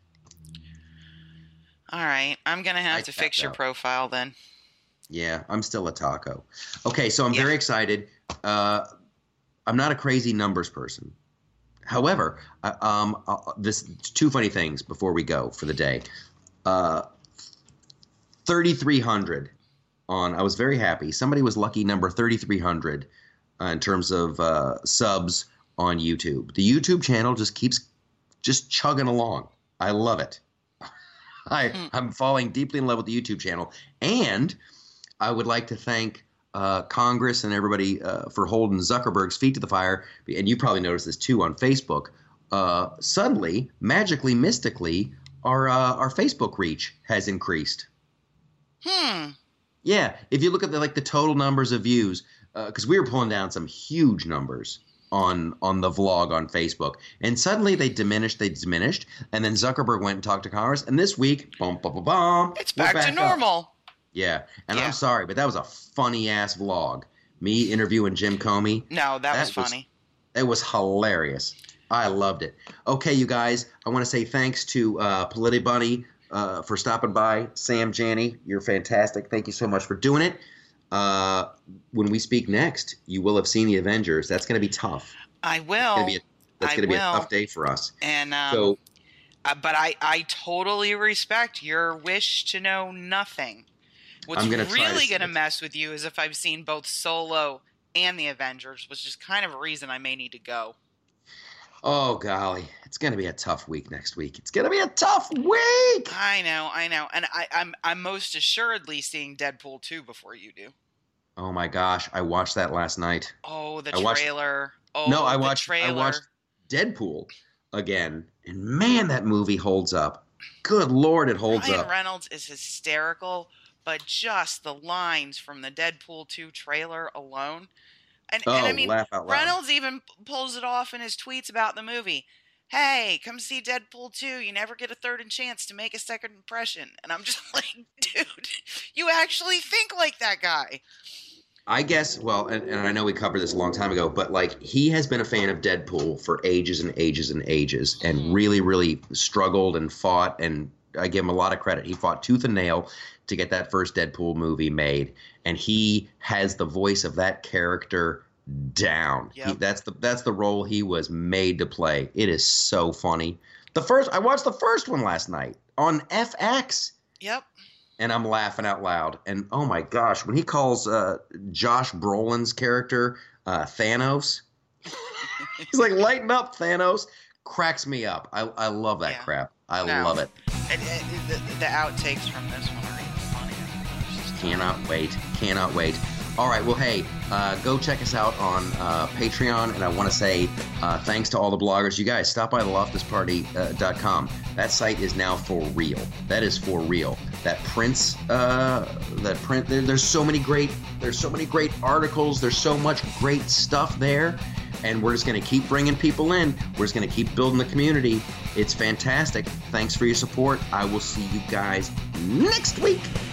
All right. I'm going to have I to fix your out. profile then. Yeah, I'm still a taco. Okay, so I'm yeah. very excited. Uh, I'm not a crazy numbers person. However, uh, um, uh, this two funny things before we go for the day. Uh, thirty-three hundred. On, I was very happy. Somebody was lucky number thirty-three hundred uh, in terms of uh, subs on YouTube. The YouTube channel just keeps just chugging along. I love it. I, mm. I'm falling deeply in love with the YouTube channel. And I would like to thank uh, Congress and everybody uh, for holding Zuckerberg's feet to the fire. And you probably noticed this too on Facebook. Uh, suddenly, magically, mystically, our uh, our Facebook reach has increased. Hmm. Yeah, if you look at the like the total numbers of views, because uh, we were pulling down some huge numbers on on the vlog on Facebook, and suddenly they diminished, they diminished, and then Zuckerberg went and talked to Congress, and this week, boom, boom, boom, boom, it's back, back to normal. Up. Yeah, and yeah. I'm sorry, but that was a funny ass vlog. Me interviewing Jim Comey. No, that, that was funny. Was, it was hilarious. I loved it. Okay, you guys, I want to say thanks to uh, PolitiBunny. Uh, for stopping by. Sam Janney, you're fantastic. Thank you so much for doing it. Uh, when we speak next, you will have seen the Avengers. That's going to be tough. I will. It's gonna be a, that's going to be a tough day for us. And um, so Uh, but I, I totally respect your wish to know nothing. What's I'm gonna really going to mess with you is if I've seen both Solo and the Avengers, which is kind of a reason I may need to go. Oh, golly. It's going to be a tough week next week. It's going to be a tough week. I know, I know. And I, I'm I'm most assuredly seeing Deadpool two before you do. Oh, my gosh. I watched that last night. Oh, the I watched, trailer. Oh, no, I the watched, trailer. I watched Deadpool again. And, man, that movie holds up. Good Lord, it holds Ryan up. Reynolds is hysterical, but just the lines from the Deadpool two trailer alone. And, oh, and I mean, laugh out loud. Reynolds even pulls it off in his tweets about the movie. Hey, come see Deadpool two. You never get a third chance to make a second impression. And I'm just like, dude, you actually think like that guy. I guess, well, and, and I know we covered this a long time ago, but like he has been a fan of Deadpool for ages and ages and ages and really, really struggled and fought. And I give him a lot of credit. He fought tooth and nail to get that first Deadpool movie made. And he has the voice of that character down. Yep. He, that's the that's the role he was made to play. It is so funny. The first I watched the first one last night on F X. Yep. And I'm laughing out loud. And oh my gosh, when he calls uh, Josh Brolin's character uh, Thanos, he's like, lighten up, Thanos. Cracks me up. I I love that Yeah. crap. I No. love it. And, and the, the outtakes from this one are even funnier. Cannot wait. Cannot wait. All right. Well, hey, uh, go check us out on uh, Patreon. And I want to say uh, thanks to all the bloggers. You guys, stop by the loftus party dot com. That site is now for real. That is for real. That Prince, uh, that print, there, there's so many great, there's so many great articles. There's so much great stuff there. And we're just going to keep bringing people in. We're just going to keep building the community. It's fantastic. Thanks for your support. I will see you guys next week.